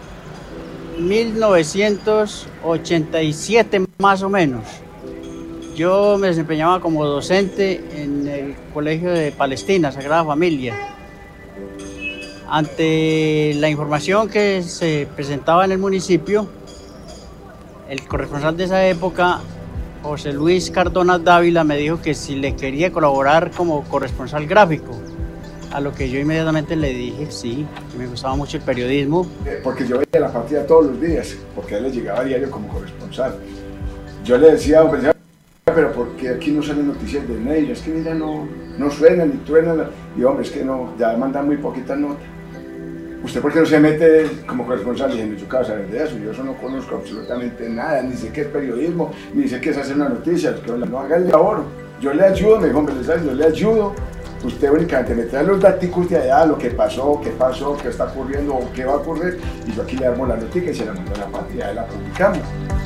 S10: 1987 más o menos. Yo me desempeñaba como docente en el Colegio de Palestina, Sagrada Familia. Ante la información que se presentaba en el municipio, el corresponsal de esa época, José Luis Cardona Dávila, me dijo que si le quería colaborar como corresponsal gráfico, a lo que yo inmediatamente le dije sí, que me gustaba mucho el periodismo.
S11: Porque yo veía La Patria todos los días, porque a él le llegaba a diario como corresponsal. Yo le decía, hombre, pero ¿por qué aquí no salen noticias de Neira? Es que mira, no suenan ni truenan. Y hombre, es que no, ya mandan muy poquitas notas. ¿Usted por qué no se mete como corresponsal? Y dije, yo acabo de saber de eso, yo eso no conozco absolutamente nada, ni sé qué es periodismo, ni sé qué es hacer una noticia, es que no haga el labor. Yo le ayudo, me dijo, hombre, yo le ayudo. Usted únicamente me trae los datos de allá, lo que pasó, qué está ocurriendo o qué va a ocurrir, y yo aquí le armo la noticia y se la mando a La Patria, y la publicamos.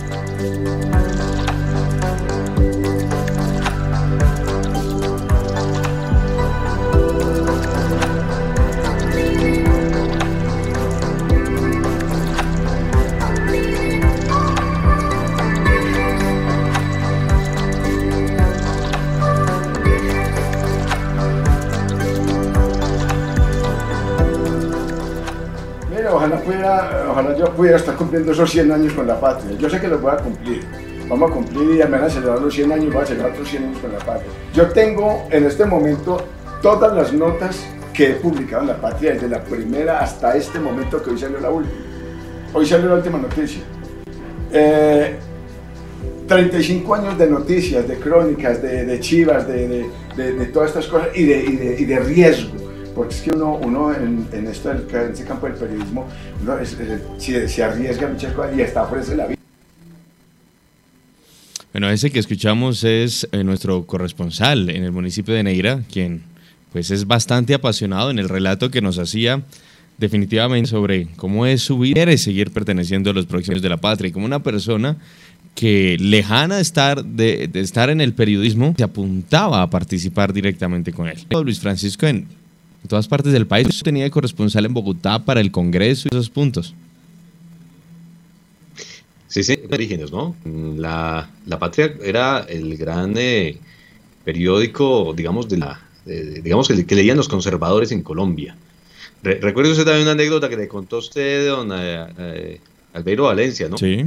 S11: Ojalá yo pudiera estar cumpliendo esos 100 años con La Patria. Yo sé que los voy a cumplir. Vamos a cumplir y me van a celebrar los 100 años y voy a celebrar otros 100 años con La Patria. Yo tengo en este momento todas las notas que he publicado en La Patria, desde la primera hasta este momento que hoy salió la última. Hoy salió la última noticia. 35 años de noticias, de crónicas, de chivas, de todas estas cosas y de riesgo. Porque es que uno en este campo del periodismo se arriesga muchas cosas y hasta ofrece la vida.
S3: Bueno, ese que escuchamos es nuestro corresponsal en el municipio de Neira, quien pues es bastante apasionado en el relato que nos hacía definitivamente sobre cómo es su vida y seguir perteneciendo a los próximos de La Patria, y como una persona que lejana de estar en el periodismo se apuntaba a participar directamente con él. Luis Francisco en todas partes del país tenía de corresponsal en Bogotá para el Congreso y esos puntos.
S5: Sí, orígenes, ¿no? La Patria era el gran periódico, digamos, que leían los conservadores en Colombia. Recuerdo usted también una anécdota que le contó usted, don Albeiro Valencia, ¿no?
S3: Sí.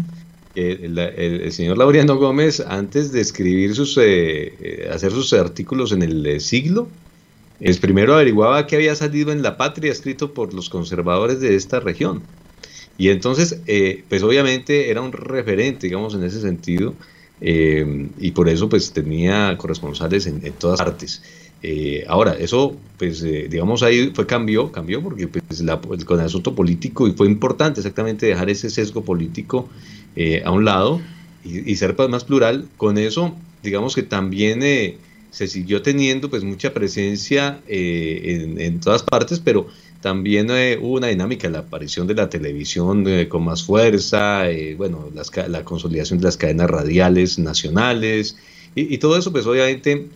S5: El señor Laureano Gómez, antes de escribir hacer sus artículos en el Siglo, primero averiguaba qué había salido en La Patria escrito por los conservadores de esta región. Y entonces, pues obviamente era un referente, digamos, en ese sentido, y por eso pues tenía corresponsales en todas partes. Ahora, eso, pues, digamos, ahí cambió porque pues, con el asunto político, y fue importante exactamente dejar ese sesgo político a un lado y ser pues, más plural. Con eso, digamos que también se siguió teniendo pues mucha presencia en todas partes, pero también hubo una dinámica, la aparición de la televisión con más fuerza, bueno, la consolidación de las cadenas radiales nacionales, y todo eso pues obviamente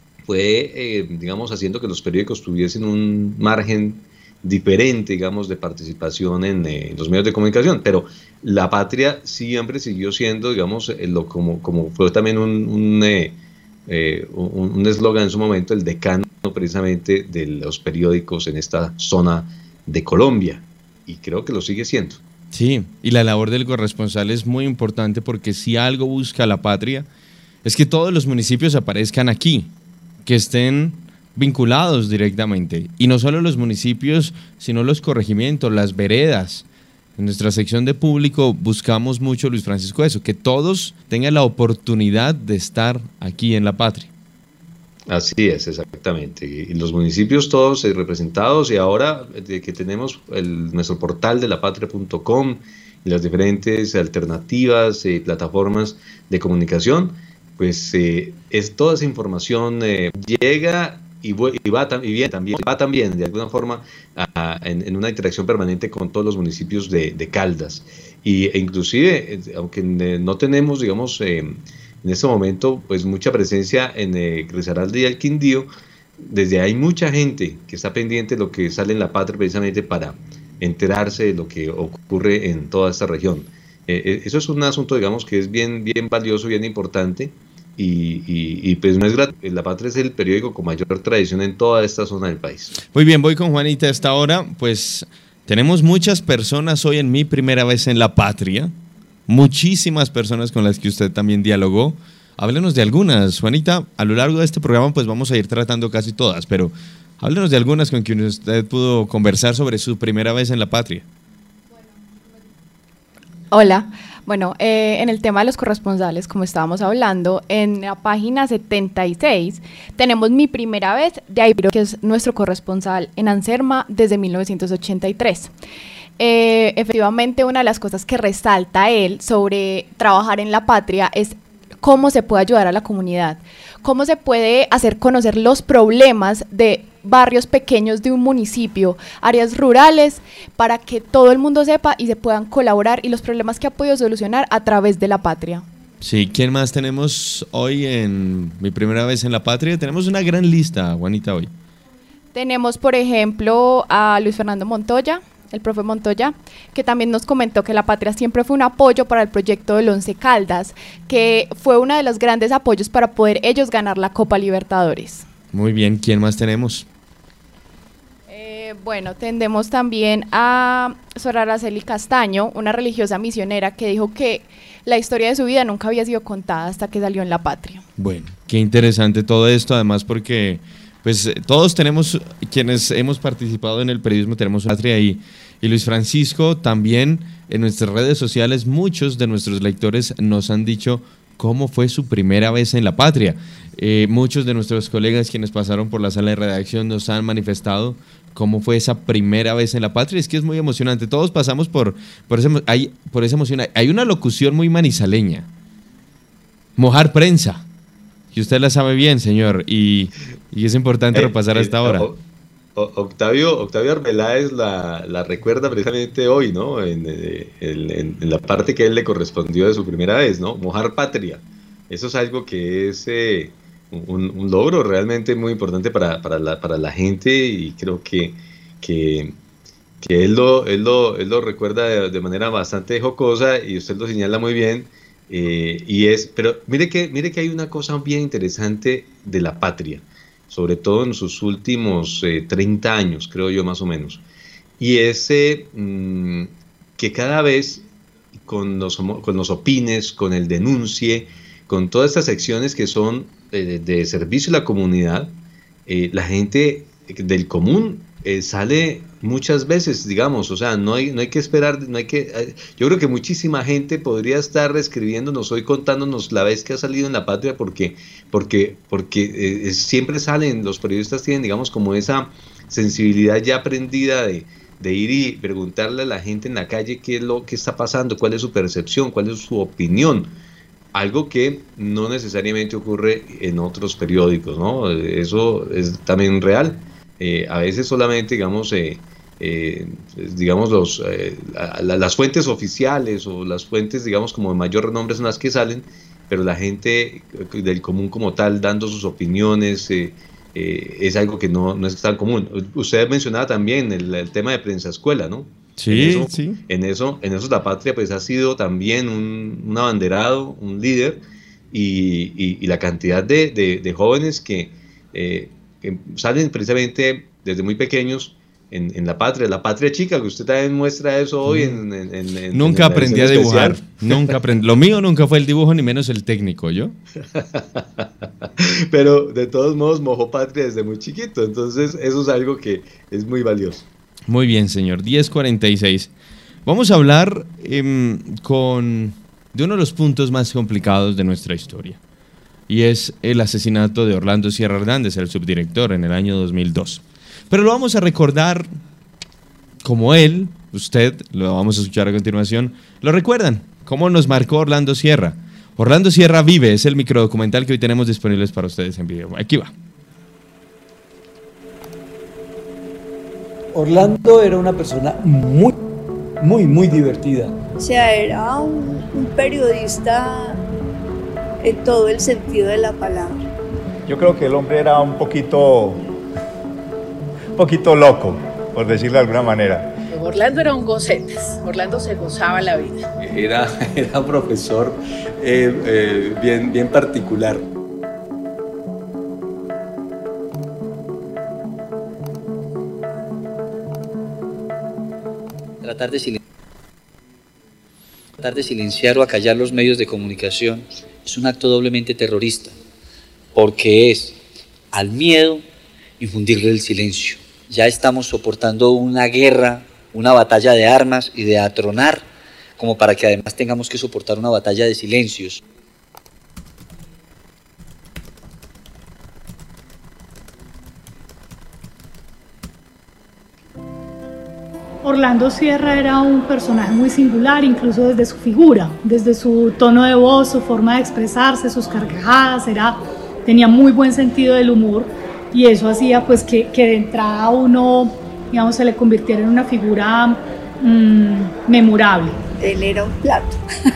S5: fue, digamos, haciendo que los periódicos tuviesen un margen diferente, digamos, de participación en los medios de comunicación, pero La Patria siempre siguió siendo, digamos, como fue también un eslogan en su momento, el decano precisamente de los periódicos en esta zona de Colombia, y creo que lo sigue siendo.
S3: Sí, y la labor del corresponsal es muy importante, porque si algo busca La Patria es que todos los municipios aparezcan aquí, que estén vinculados directamente, y no solo los municipios, sino los corregimientos, las veredas. En nuestra sección de público buscamos mucho, Luis Francisco, eso, que todos tengan la oportunidad de estar aquí en La Patria.
S5: Así es, exactamente. Y los municipios todos representados, y ahora que tenemos nuestro portal de lapatria.com y las diferentes alternativas, plataformas de comunicación, pues toda esa información llega y va también de alguna forma en una interacción permanente con todos los municipios de Caldas, e inclusive aunque no tenemos, digamos, en este momento pues mucha presencia en Risaralda y el Quindío, desde ahí hay mucha gente que está pendiente de lo que sale en La Patria precisamente para enterarse de lo que ocurre en toda esta región. Eso es un asunto, digamos, que es bien valioso, bien importante, y pues no es gratuito. La Patria es el periódico con mayor tradición en toda esta zona del país.
S3: Muy bien, voy con Juanita a esta hora. Pues tenemos muchas personas hoy en Mi Primera Vez en la Patria, muchísimas personas con las que usted también dialogó. Háblenos de algunas, Juanita. A lo largo de este programa pues vamos a ir tratando casi todas, pero háblenos de algunas con quienes usted pudo conversar sobre su primera vez en la Patria.
S4: Hola. Bueno, en el tema de los corresponsales, como estábamos hablando, en la página 76 tenemos Mi Primera Vez de Aibiro, que es nuestro corresponsal en Anserma desde 1983. Efectivamente, una de las cosas que resalta él sobre trabajar en la Patria es cómo se puede ayudar a la comunidad, cómo se puede hacer conocer los problemas de barrios pequeños de un municipio, áreas rurales, para que todo el mundo sepa y se puedan colaborar, y los problemas que ha podido solucionar a través de la Patria.
S3: Sí, ¿quién más tenemos hoy en Mi Primera Vez en la Patria? Tenemos una gran lista, Juanita, hoy.
S4: Tenemos, por ejemplo, a Luis Fernando Montoya, el profe Montoya, que también nos comentó que la Patria siempre fue un apoyo para el proyecto del Once Caldas, que fue uno de los grandes apoyos para poder ellos ganar la Copa Libertadores.
S3: Muy bien, ¿quién más tenemos?
S4: Bueno, tendemos también a Sor Araceli Castaño, una religiosa misionera que dijo que la historia de su vida nunca había sido contada hasta que salió en La Patria.
S3: Bueno, qué interesante todo esto, además porque pues todos tenemos, quienes hemos participado en el periodismo, tenemos una Patria y Luis Francisco también en nuestras redes sociales, muchos de nuestros lectores nos han dicho cómo fue su primera vez en la Patria. Muchos de nuestros colegas quienes pasaron por la sala de redacción nos han manifestado cómo fue esa primera vez en la Patria. Es que es muy emocionante, todos pasamos por esa emoción. Hay una locución muy manizaleña, mojar prensa, y usted la sabe bien, señor, y es importante repasar hasta ahora.
S5: Octavio Arbeláez la recuerda precisamente hoy, ¿no? En la parte que a él le correspondió de su primera vez, ¿no? Mojar patria. Eso es algo que es un logro realmente muy importante para la gente, y creo que él lo recuerda de manera bastante jocosa, y usted lo señala muy bien. Pero mire que hay una cosa bien interesante de la Patria, sobre todo en sus últimos 30 años, creo yo, más o menos. Y es que cada vez con los opines, con el denuncie, con todas estas secciones que son de servicio a la comunidad, la gente del común sale muchas veces, digamos, o sea, no hay que esperar, yo creo que muchísima gente podría estar escribiéndonos hoy, contándonos la vez que ha salido en la Patria, porque siempre salen, los periodistas tienen, digamos, como esa sensibilidad ya aprendida de ir y preguntarle a la gente en la calle qué es lo que está pasando, cuál es su percepción, cuál es su opinión, algo que no necesariamente ocurre en otros periódicos, ¿no? Eso es también real. A veces solamente, digamos, las fuentes oficiales o las fuentes, digamos, como de mayor renombre son las que salen, pero la gente del común como tal, dando sus opiniones, es algo que no es tan común. Usted mencionaba también el tema de prensa escuela, ¿no?
S3: Sí,
S5: en eso la Patria pues ha sido también un abanderado, un líder, y la cantidad de jóvenes que salen precisamente desde muy pequeños en la Patria chica, que usted también muestra eso hoy
S3: nunca aprendí a dibujar, lo mío nunca fue el dibujo, ni menos el técnico, ¿yo?
S5: Pero de todos modos mojó Patria desde muy chiquito, entonces eso es algo que es muy valioso.
S3: Muy bien, señor, 10:46. Vamos a hablar de uno de los puntos más complicados de nuestra historia, y es el asesinato de Orlando Sierra Hernández, el subdirector, en el año 2002. Pero lo vamos a recordar como él, usted, lo vamos a escuchar a continuación, lo recuerdan, cómo nos marcó Orlando Sierra. Orlando Sierra Vive es el microdocumental que hoy tenemos disponibles para ustedes en video. Aquí va.
S12: Orlando era una persona muy divertida.
S13: O sea, era un periodista en todo el sentido de la palabra.
S14: Yo creo que el hombre era un poquito loco, por decirlo de alguna manera.
S15: Orlando era un gocetes, Orlando se gozaba la vida.
S16: Era un profesor bien particular.
S17: Tratar de silenciar o acallar los medios de comunicación es un acto doblemente terrorista, porque es al miedo infundirle el silencio. Ya estamos soportando una guerra, una batalla de armas y de atronar, como para que además tengamos que soportar una batalla de silencios.
S18: Orlando Sierra era un personaje muy singular, incluso desde su figura, desde su tono de voz, su forma de expresarse, sus carcajadas, tenía muy buen sentido del humor, y eso hacía pues que de entrada uno, digamos, se le convirtiera en una figura memorable.
S13: Él era un plato.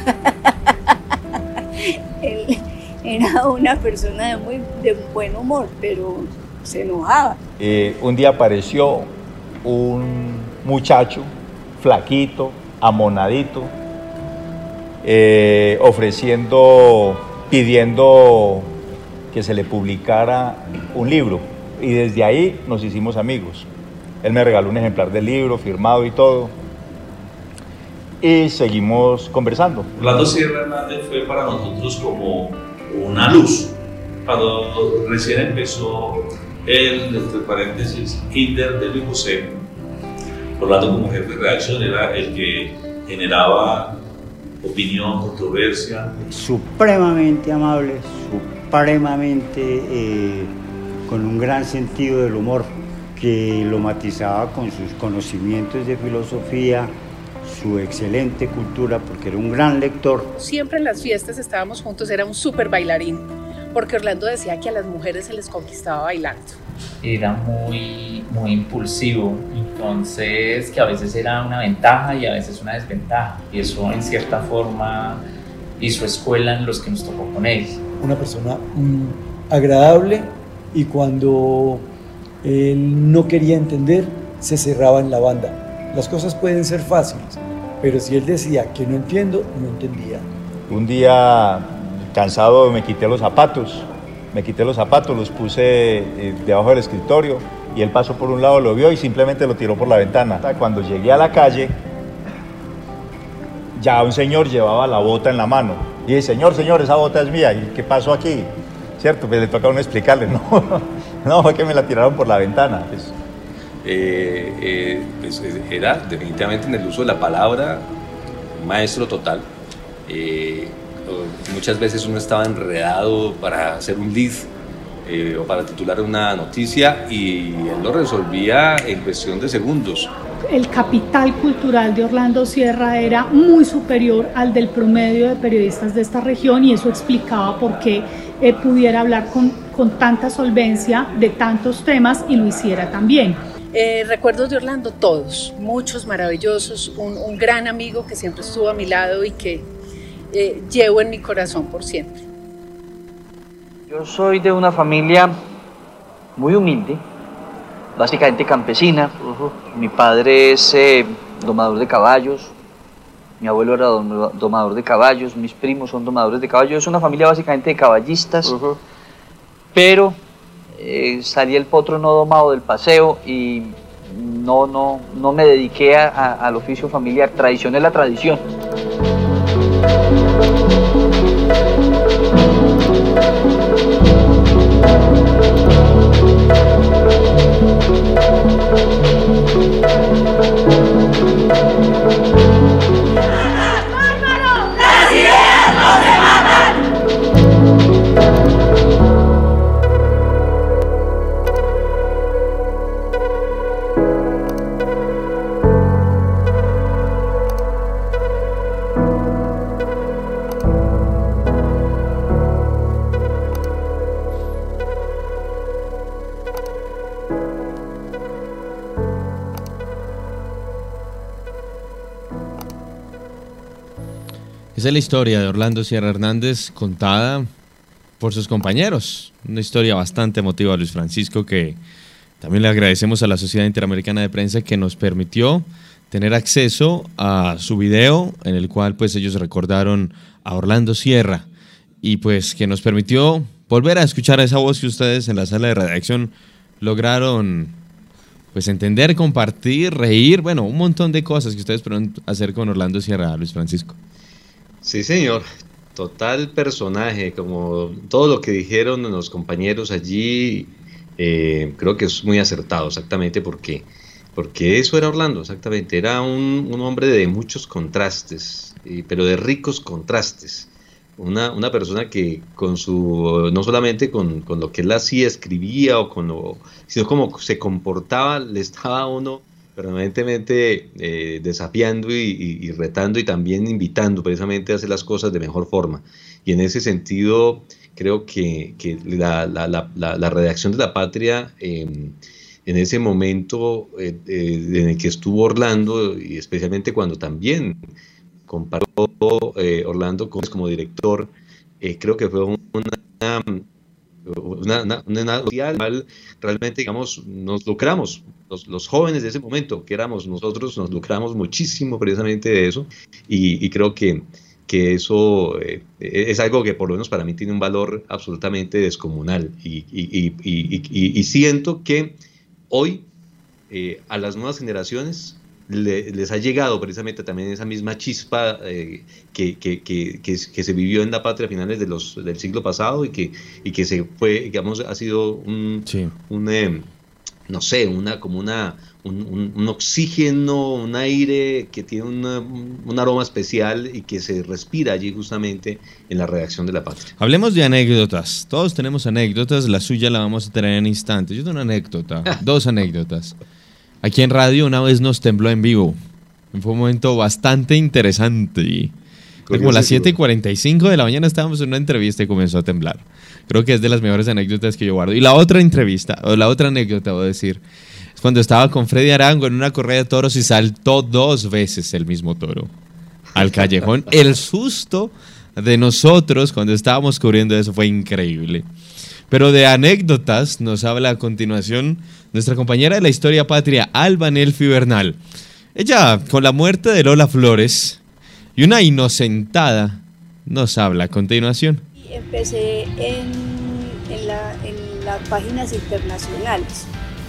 S13: Él era una persona de buen humor, pero se enojaba.
S14: Un día apareció un muchacho flaquito, amonadito, pidiendo que se le publicara un libro, y desde ahí nos hicimos amigos. Él me regaló un ejemplar del libro, firmado y todo, y seguimos conversando.
S19: Orlando Sierra Hernández fue para nosotros como una luz. Cuando recién empezó el, entre paréntesis, Kinder de Luis José, Orlando como jefe de redacción era el que generaba opinión, controversia.
S10: Supremamente amable, supremamente con un gran sentido del humor, que lo matizaba con sus conocimientos de filosofía, su excelente cultura, porque era un gran lector.
S15: Siempre en las fiestas estábamos juntos, era un súper bailarín, porque Orlando decía que a las mujeres se les conquistaba bailando.
S7: Era muy impulsivo, entonces que a veces era una ventaja y a veces una desventaja, y eso en cierta forma hizo escuela en los que nos tocó con él.
S12: Una persona agradable, y cuando él no quería entender, se cerraba en la banda. Las cosas pueden ser fáciles, pero si él decía que no entiendo, no entendía.
S14: Un día, cansado, me quité los zapatos, los puse debajo del escritorio, y él pasó por un lado, lo vio y simplemente lo tiró por la ventana. Cuando llegué a la calle, ya un señor llevaba la bota en la mano. Y dije, señor, esa bota es mía. ¿Y qué pasó aquí? ¿Cierto? Pues le toca a uno explicarle, no, fue que me la tiraron por la ventana.
S16: Pues era definitivamente en el uso de la palabra un maestro total. Muchas veces uno estaba enredado para hacer un lead o para titular una noticia, y él lo resolvía en cuestión de segundos.
S18: El capital cultural de Orlando Sierra era muy superior al del promedio de periodistas de esta región, y eso explicaba por qué pudiera hablar con tanta solvencia de tantos temas y lo hiciera también.
S15: Recuerdos de Orlando, todos, muchos maravillosos, un gran amigo que siempre estuvo a mi lado y que llevo en mi corazón por siempre.
S17: Yo soy de una familia muy humilde, básicamente campesina. Mi padre es domador de caballos, mi abuelo era domador de caballos, mis primos son domadores de caballos. Es una familia básicamente de caballistas, pero salí el potro no domado del paseo y no me dediqué al oficio familiar. Tradición es la tradición.
S3: Esa es la historia de Orlando Sierra Hernández, contada por sus compañeros. Una historia bastante emotiva, Luis Francisco, que también le agradecemos a la Sociedad Interamericana de Prensa, que nos permitió tener acceso a su video en el cual pues ellos recordaron a Orlando Sierra y pues que nos permitió volver a escuchar esa voz que ustedes en la sala de redacción lograron pues entender, compartir, reír, bueno, un montón de cosas que ustedes pudieron hacer con Orlando Sierra, Luis Francisco.
S5: Sí, señor. Total personaje, como todo lo que dijeron los compañeros allí, creo que es muy acertado, exactamente porque eso era Orlando, exactamente, era un hombre de muchos contrastes, pero de ricos contrastes, una persona que con su, no solamente con lo que él hacía, escribía, sino como se comportaba, le estaba a uno permanentemente desafiando y retando y también invitando precisamente a hacer las cosas de mejor forma. Y en ese sentido creo que la redacción de La Patria en ese momento en el que estuvo Orlando, y especialmente cuando también comparó Orlando como director, creo que fue una realmente, digamos, nos lucramos, los jóvenes de ese momento, que éramos nosotros, nos lucramos muchísimo precisamente de eso, y creo que eso es algo que por lo menos para mí tiene un valor absolutamente descomunal, y siento que hoy a las nuevas generaciones les ha llegado precisamente también esa misma chispa que se vivió en La Patria a finales del siglo pasado y que se fue, digamos, ha sido un oxígeno, un aire que tiene un aroma especial y que se respira allí justamente en la redacción de La Patria.
S3: Hablemos de anécdotas. Todos tenemos anécdotas, la suya la vamos a tener en instantes. Yo tengo una anécdota, dos anécdotas. Aquí en radio una vez nos tembló en vivo. Fue un momento bastante interesante. Como las 7:45 de la mañana estábamos en una entrevista y comenzó a temblar. Creo que es de las mejores anécdotas que yo guardo. Y la otra anécdota, voy a decir, es cuando estaba con Freddy Arango en una corrida de toros y saltó 2 veces el mismo toro al callejón. El susto de nosotros cuando estábamos cubriendo eso fue increíble. Pero de anécdotas nos habla a continuación nuestra compañera de la historia patria, Alba Nelfi Bernal. Ella, con la muerte de Lola Flores y una inocentada, nos habla a continuación.
S13: Empecé en las páginas internacionales.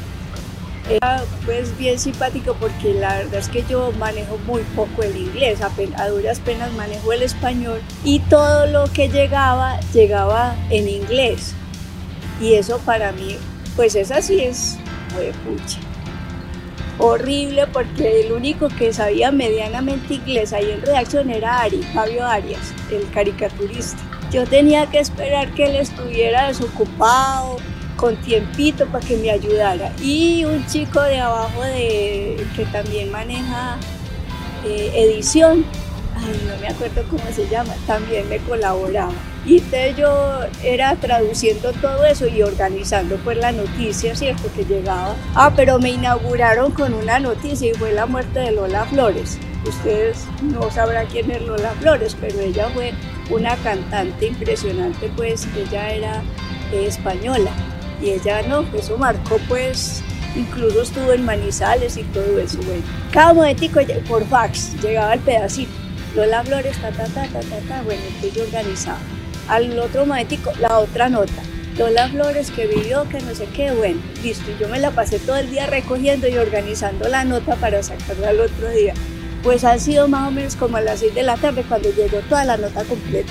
S13: Era pues bien simpático porque la verdad es que yo manejo muy poco el inglés, a duras penas manejo el español y todo lo que llegaba en inglés. Y eso para mí, pues esa sí es pucha, horrible, porque el único que sabía medianamente inglés ahí en redacción era Fabio Arias, el caricaturista. Yo tenía que esperar que él estuviera desocupado, con tiempito para que me ayudara. Y un chico de abajo que también maneja edición, no me acuerdo cómo se llama, también me colaboraba. Y entonces yo era traduciendo todo eso y organizando pues la noticia, ¿cierto?, que llegaba. Pero me inauguraron con una noticia y fue la muerte de Lola Flores. Ustedes no sabrán quién es Lola Flores, pero ella fue una cantante impresionante, pues ella era española. Y ella eso marcó, pues, incluso estuvo en Manizales y todo eso, bueno. Cada momentico por fax llegaba el pedacito. Lola Flores, bueno, entonces yo organizaba. Al otro momentico, la otra nota. Lola Flores que vivió, que no sé qué, bueno, listo. Y yo me la pasé todo el día recogiendo y organizando la nota para sacarla al otro día. Pues ha sido más o menos como a las 6 de la tarde cuando llegó toda la nota completa.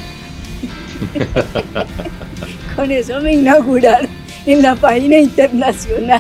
S13: Con eso me inauguraron en la página internacional.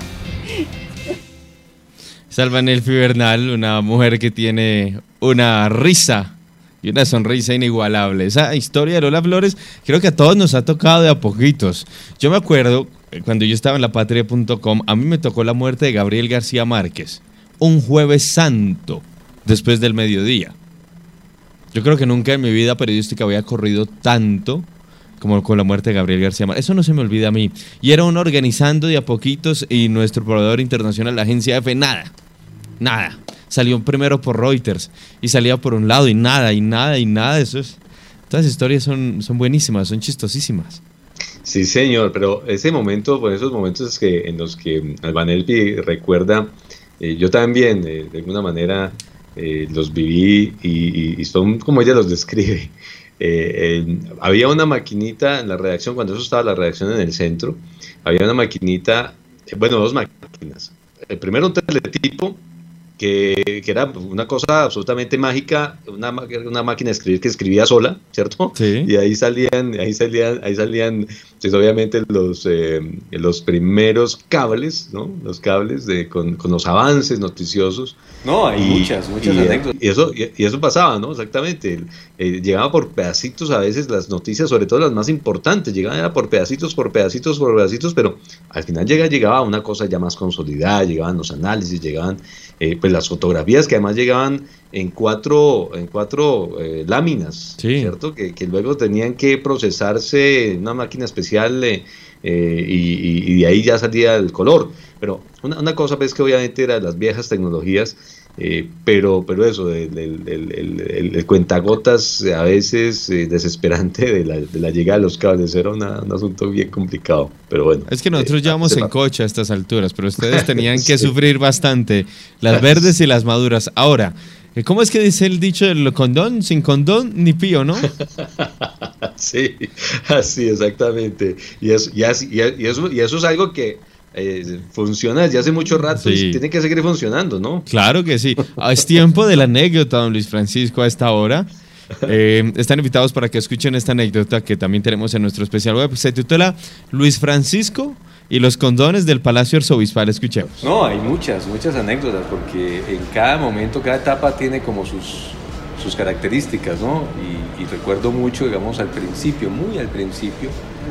S3: Alba Nelfi Bernal, una mujer que tiene una risa y una sonrisa inigualable. Esa historia de Lola Flores creo que a todos nos ha tocado de a poquitos. Yo me acuerdo cuando yo estaba en lapatria.com, a mí me tocó la muerte de Gabriel García Márquez, un jueves santo después del mediodía. Yo creo que nunca en mi vida periodística había corrido tanto como con la muerte de Gabriel García Márquez. Eso no se me olvida a mí. Y era uno organizando de a poquitos y nuestro proveedor internacional, la agencia EFE, nada. Salió primero por Reuters y salía por un lado y nada. Todas las historias son buenísimas, son chistosísimas.
S5: Sí, señor, pero ese momento, pues esos momentos en los que Alba Nelfi recuerda, yo también de alguna manera los viví y son como ella los describe. Había una maquinita en la redacción, cuando eso estaba la redacción en el centro, había una maquinita, bueno, dos máquinas. El primero un teletipo, que era una cosa absolutamente mágica, una máquina de escribir que escribía sola, ¿cierto? Sí. Y ahí salían pues obviamente los primeros cables, ¿no? Los cables con los avances noticiosos.
S16: No, hay muchas anécdotas.
S5: Y eso pasaba, ¿no? Exactamente. Llegaba por pedacitos a veces las noticias, sobre todo las más importantes, llegaban por pedacitos, pero al final llegaba una cosa ya más consolidada, llegaban los análisis, llegaban pues las fotografías que además llegaban en cuatro láminas, sí, ¿cierto? Que luego tenían que procesarse en una máquina especial y de ahí ya salía el color. Pero una cosa pues que obviamente era las viejas tecnologías, pero eso, el cuentagotas a veces desesperante de la llegada de los cables, era un asunto bien complicado, pero bueno.
S3: Es que nosotros llevamos en coche a estas alturas, pero ustedes tenían que sufrir bastante, las verdes y las maduras. Ahora, ¿cómo es que dice el dicho del condón? Sin condón ni pío, ¿no?
S5: Sí, así exactamente. Y eso es algo que funciona desde hace mucho rato, sí, y tiene que seguir funcionando, ¿no?
S3: Claro que sí. Es tiempo de la anécdota, don Luis Francisco, a esta hora. Están invitados para que escuchen esta anécdota que también tenemos en nuestro especial web. Se titula Luis Francisco y los condones del Palacio Arzobispal. Escuchemos.
S16: No, hay muchas anécdotas, porque en cada momento, cada etapa tiene como sus características, ¿no? Y recuerdo mucho, digamos, muy al principio,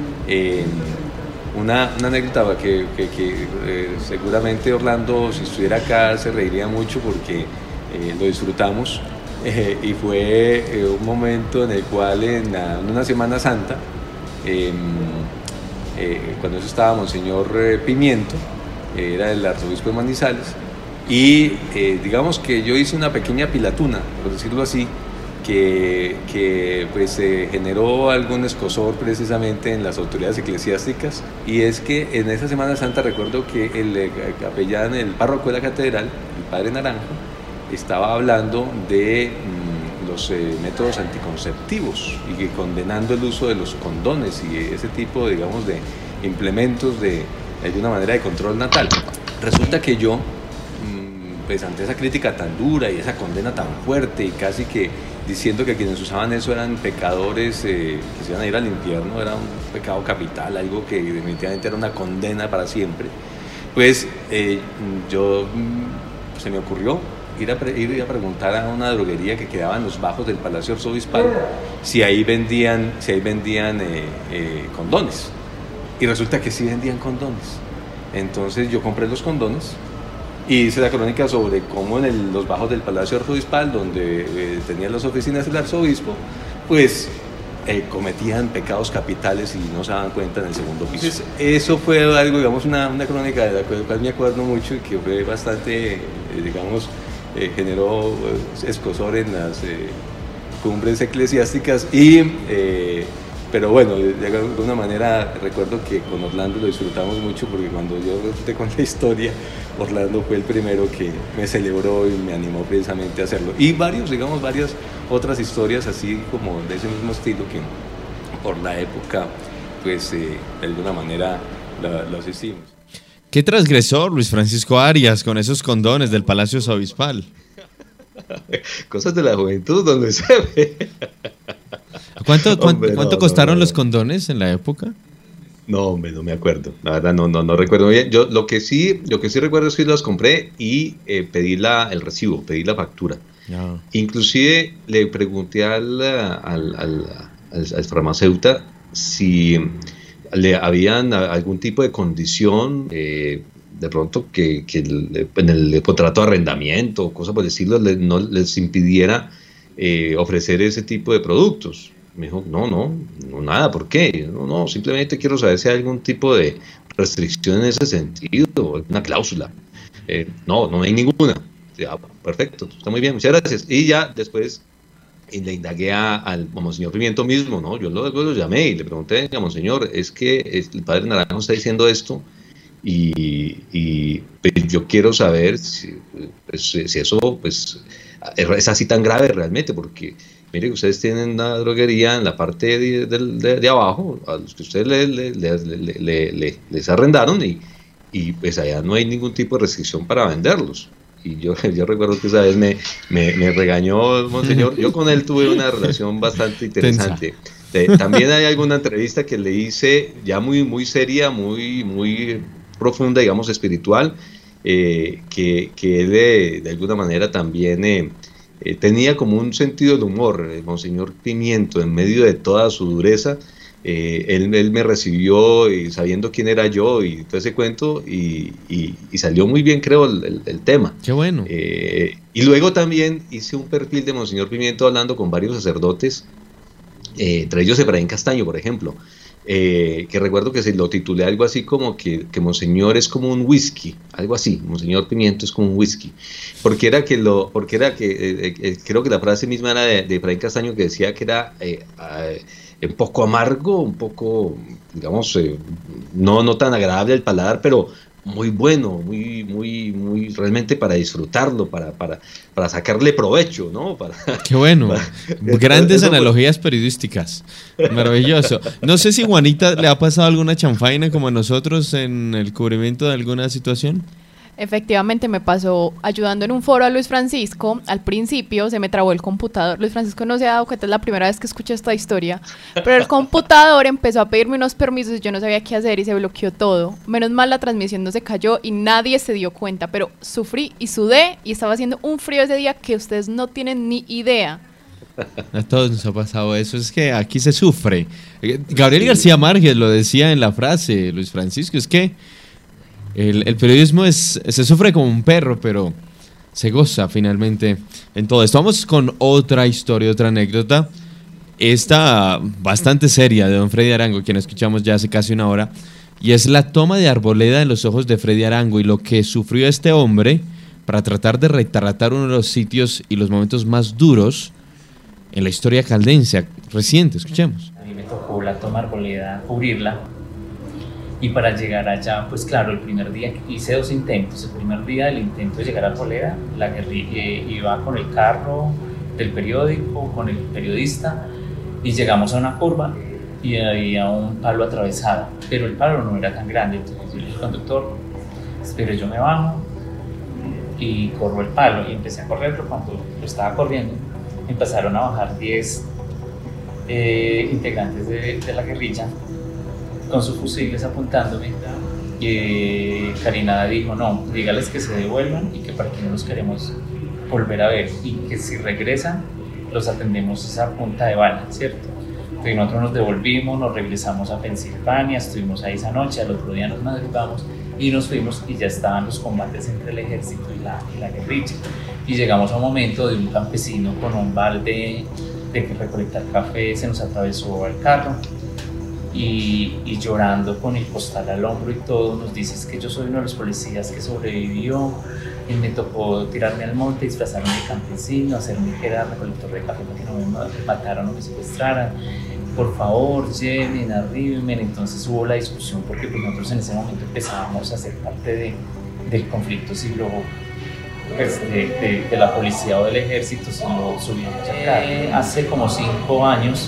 S16: una anécdota que seguramente Orlando, si estuviera acá, se reiría mucho porque lo disfrutamos. Y fue un momento en el cual en una Semana Santa, cuando eso estaba Monseñor Pimiento, era el arzobispo de Manizales, y digamos que yo hice una pequeña pilatuna, por decirlo así, que pues generó algún escozor precisamente en las autoridades eclesiásticas, y es que en esa Semana Santa recuerdo que el capellán, el párroco de la catedral, el padre Naranjo, estaba hablando de los métodos anticonceptivos y que condenando el uso de los condones y ese tipo, digamos, de implementos de alguna manera de control natal. Resulta que yo, pues ante esa crítica tan dura y esa condena tan fuerte y casi que diciendo que quienes usaban eso eran pecadores que se iban a ir al infierno, era un pecado capital, algo que definitivamente era una condena para siempre, pues yo se me ocurrió ir a preguntar a una droguería que quedaba en los bajos del Palacio Arzobispal si ahí vendían condones, y resulta que sí vendían condones. Entonces yo compré los condones y hice la crónica sobre cómo en los bajos del Palacio Arzobispal, donde tenían las oficinas del arzobispo, pues cometían pecados capitales y no se daban cuenta en el segundo piso. Entonces, eso fue algo, digamos, una crónica de la cual me acuerdo mucho y que fue bastante, digamos, generó escozor en las cumbres eclesiásticas pero bueno, de alguna manera recuerdo que con Orlando lo disfrutamos mucho, porque cuando yo te conté la historia, Orlando fue el primero que me celebró y me animó precisamente a hacerlo. Y varias otras historias así como de ese mismo estilo que por la época, pues de alguna manera las hicimos.
S3: ¿Qué transgresor Luis Francisco Arias con esos condones del Palacio Arzobispal?
S5: Cosas de la juventud, donde se ve.
S3: ¿Cuánto costaron los condones en la época?
S5: No, hombre, no me acuerdo. La verdad, no recuerdo bien. Yo lo que sí recuerdo es que los compré y pedí el recibo, pedí la factura. No. Inclusive le pregunté al farmacéutico si le habían algún tipo de condición, de pronto que en el contrato de arrendamiento o cosas por decirlo, no les impidiera ofrecer ese tipo de productos. Me dijo, no, nada, ¿por qué? No, simplemente quiero saber si hay algún tipo de restricción en ese sentido, alguna cláusula. No hay ninguna. Perfecto, está muy bien, muchas gracias. Y ya después le indagué al Monseñor Pimiento mismo, ¿no? Yo luego lo llamé y le pregunté, Monseñor, es que el padre Naranjo está diciendo esto y yo quiero saber si eso, pues, es así tan grave realmente, porque mire que ustedes tienen una droguería en la parte de abajo, a los que ustedes les arrendaron, y pues allá no hay ningún tipo de restricción para venderlos. Y yo recuerdo que esa vez me regañó Monseñor. Yo con él tuve una relación bastante interesante. También hay alguna entrevista que le hice ya muy seria, muy profunda, digamos, espiritual, que él de alguna manera también tenía como un sentido del humor. Monseñor Pimiento, en medio de toda su dureza, él me recibió sabiendo quién era yo y todo ese cuento, y salió muy bien, creo, el tema.
S3: Qué bueno.
S5: Y luego también hice un perfil de Monseñor Pimiento hablando con varios sacerdotes, entre ellos Efraín Castaño, por ejemplo, que recuerdo que se lo titulé algo así como que Monseñor es como un whisky, algo así. Monseñor Pimiento es como un whisky, porque era que creo que la frase misma era de Efraín Castaño, que decía que era un poco amargo, un poco, digamos, no tan agradable al paladar, pero muy bueno, muy realmente para disfrutarlo, para sacarle provecho, ¿no?
S3: Qué bueno. Grandes analogías periodísticas. Maravilloso. No sé si Juanita le ha pasado alguna chanfaina como a nosotros en el cubrimiento de alguna situación.
S4: Efectivamente me pasó ayudando en un foro a Luis Francisco. Al principio se me trabó el computador. Luis Francisco no se ha dado cuenta, es la primera vez que escucho esta historia, pero el computador empezó a pedirme unos permisos y yo no sabía qué hacer y se bloqueó todo. Menos mal la transmisión no se cayó y nadie se dio cuenta, pero sufrí y sudé y estaba haciendo un frío ese día que ustedes no tienen ni idea.
S3: A todos nos ha pasado eso, es que aquí se sufre. Gabriel García Márquez lo decía en la frase, Luis Francisco, es que el periodismo se sufre como un perro, pero se goza finalmente en todo esto. Vamos con otra historia, otra anécdota. Esta bastante seria de don Freddy Arango, quien escuchamos ya hace casi una hora, y es la toma de arboleda en los ojos de Freddy Arango y lo que sufrió este hombre para tratar de retratar uno de los sitios y los momentos más duros en la historia caldense reciente. Escuchemos.
S7: A mí me tocó la toma de arboleda, cubrirla. Y para llegar allá, pues claro, el primer día hice 2 intentos. El primer día del intento de llegar a Arboleda, la guerrilla iba con el carro del periódico, con el periodista, y llegamos a una curva y había un palo atravesado, pero el palo no era tan grande. Entonces yo le dije al conductor, espere, yo me bajo y corro el palo. Y empecé a correrlo. Cuando lo estaba corriendo, empezaron a bajar 10 integrantes de la guerrilla con sus fusiles apuntándome. Karina dijo, no, dígales que se devuelvan y que para que no los queremos volver a ver, y que si regresan los atendemos esa punta de bala, ¿cierto? Entonces nosotros nos devolvimos, nos regresamos a Pensilvania, estuvimos ahí esa noche, al otro día nos madrugamos y nos fuimos, y ya estaban los combates entre el ejército y la guerrilla, y llegamos a un momento de un campesino con un balde de recolectar café, se nos atravesó el carro. Y llorando con el costal al hombro y todo, nos dice, es que yo soy uno de los policías que sobrevivió y me tocó tirarme al monte, disfrazarme de campesino, hacerme que era recolector de café para que no me mataran o me secuestraran, por favor lleven, arríbenme. Entonces hubo la discusión, porque pues nosotros en ese momento empezábamos a ser parte del conflicto, si lo pues, de la policía o del ejército, si lo subíamos acá. Hace como 5 años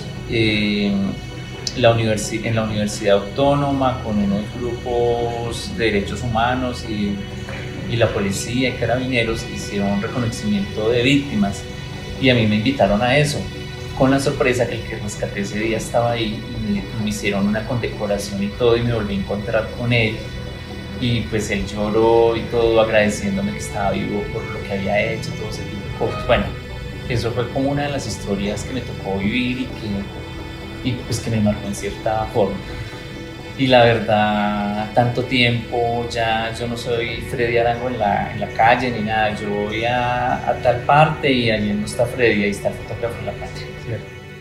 S7: en la Universidad Autónoma, con unos grupos de derechos humanos y la policía y carabineros, hicieron un reconocimiento de víctimas, y a mí me invitaron a eso, con la sorpresa que el que rescaté ese día estaba ahí, y me hicieron una condecoración y todo, y me volví a encontrar con él, y pues él lloró y todo, agradeciéndome que estaba vivo por lo que había hecho, todo ese tipo de cosas. Bueno, eso fue como una de las historias que me tocó vivir y pues que me marcó en cierta forma. Y la verdad, tanto tiempo, ya yo no soy Freddy Arango en la calle ni nada, yo voy a tal parte y allí no está Freddy, ahí está el fotógrafo de la patria, ¿cierto?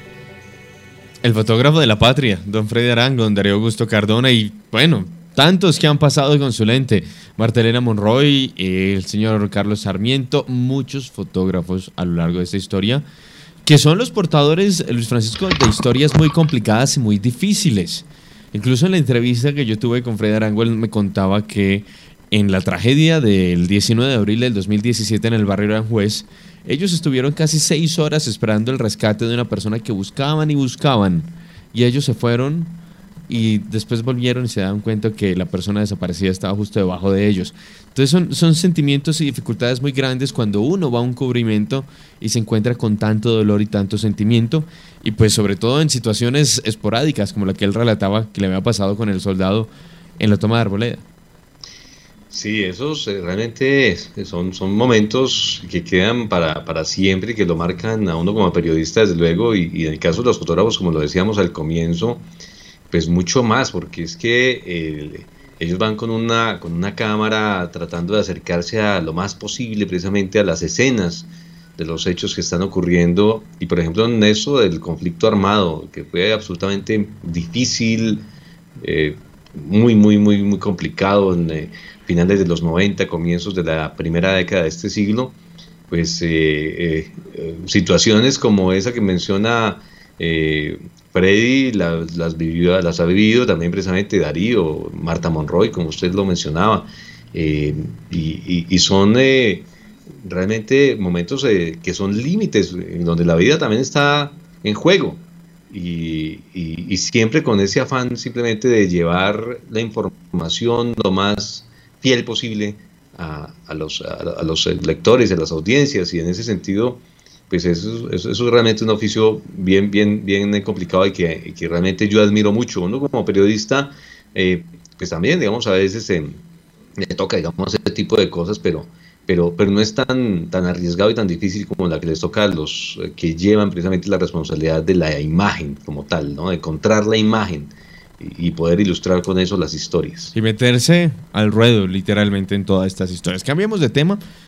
S3: El fotógrafo de la patria, don Freddy Arango, don Darío Augusto Cardona, y bueno, tantos que han pasado con su lente, Martelena Monroy, el señor Carlos Sarmiento, muchos fotógrafos a lo largo de esta historia, que son los portadores, Luis Francisco, de historias muy complicadas y muy difíciles. Incluso en la entrevista que yo tuve con Freddy Arango, él me contaba que en la tragedia del 19 de abril del 2017 en el barrio Aranjuez, ellos estuvieron casi 6 horas esperando el rescate de una persona que buscaban y buscaban, y ellos se fueron y después volvieron y se daban cuenta que la persona desaparecida estaba justo debajo de ellos. Entonces son sentimientos y dificultades muy grandes cuando uno va a un cubrimiento y se encuentra con tanto dolor y tanto sentimiento, y pues sobre todo en situaciones esporádicas como la que él relataba que le había pasado con el soldado en la toma de Arboleda.
S5: Sí, esos realmente son momentos que quedan para siempre y que lo marcan a uno como periodista, desde luego, y en el caso de los fotógrafos, como lo decíamos al comienzo, pues mucho más, porque es que ellos van con una cámara tratando de acercarse a lo más posible precisamente a las escenas de los hechos que están ocurriendo, y por ejemplo en eso del conflicto armado, que fue absolutamente difícil, muy complicado en finales de los 90, comienzos de la primera década de este siglo, pues situaciones como esa que menciona Freddy las ha vivido también precisamente Darío, Marta Monroy, como usted lo mencionaba, y son realmente momentos que son límites, en donde la vida también está en juego, y siempre con ese afán simplemente de llevar la información lo más fiel posible a los lectores, a las audiencias, y en ese sentido pues eso es realmente un oficio bien complicado y que realmente yo admiro mucho. Uno como periodista, pues también, digamos, a veces le toca, digamos, ese tipo de cosas, pero no es tan arriesgado y tan difícil como la que les toca a los que llevan precisamente la responsabilidad de la imagen como tal, ¿no? De encontrar la imagen y poder ilustrar con eso las historias.
S3: Y meterse al ruedo, literalmente, en todas estas historias. Cambiemos de tema.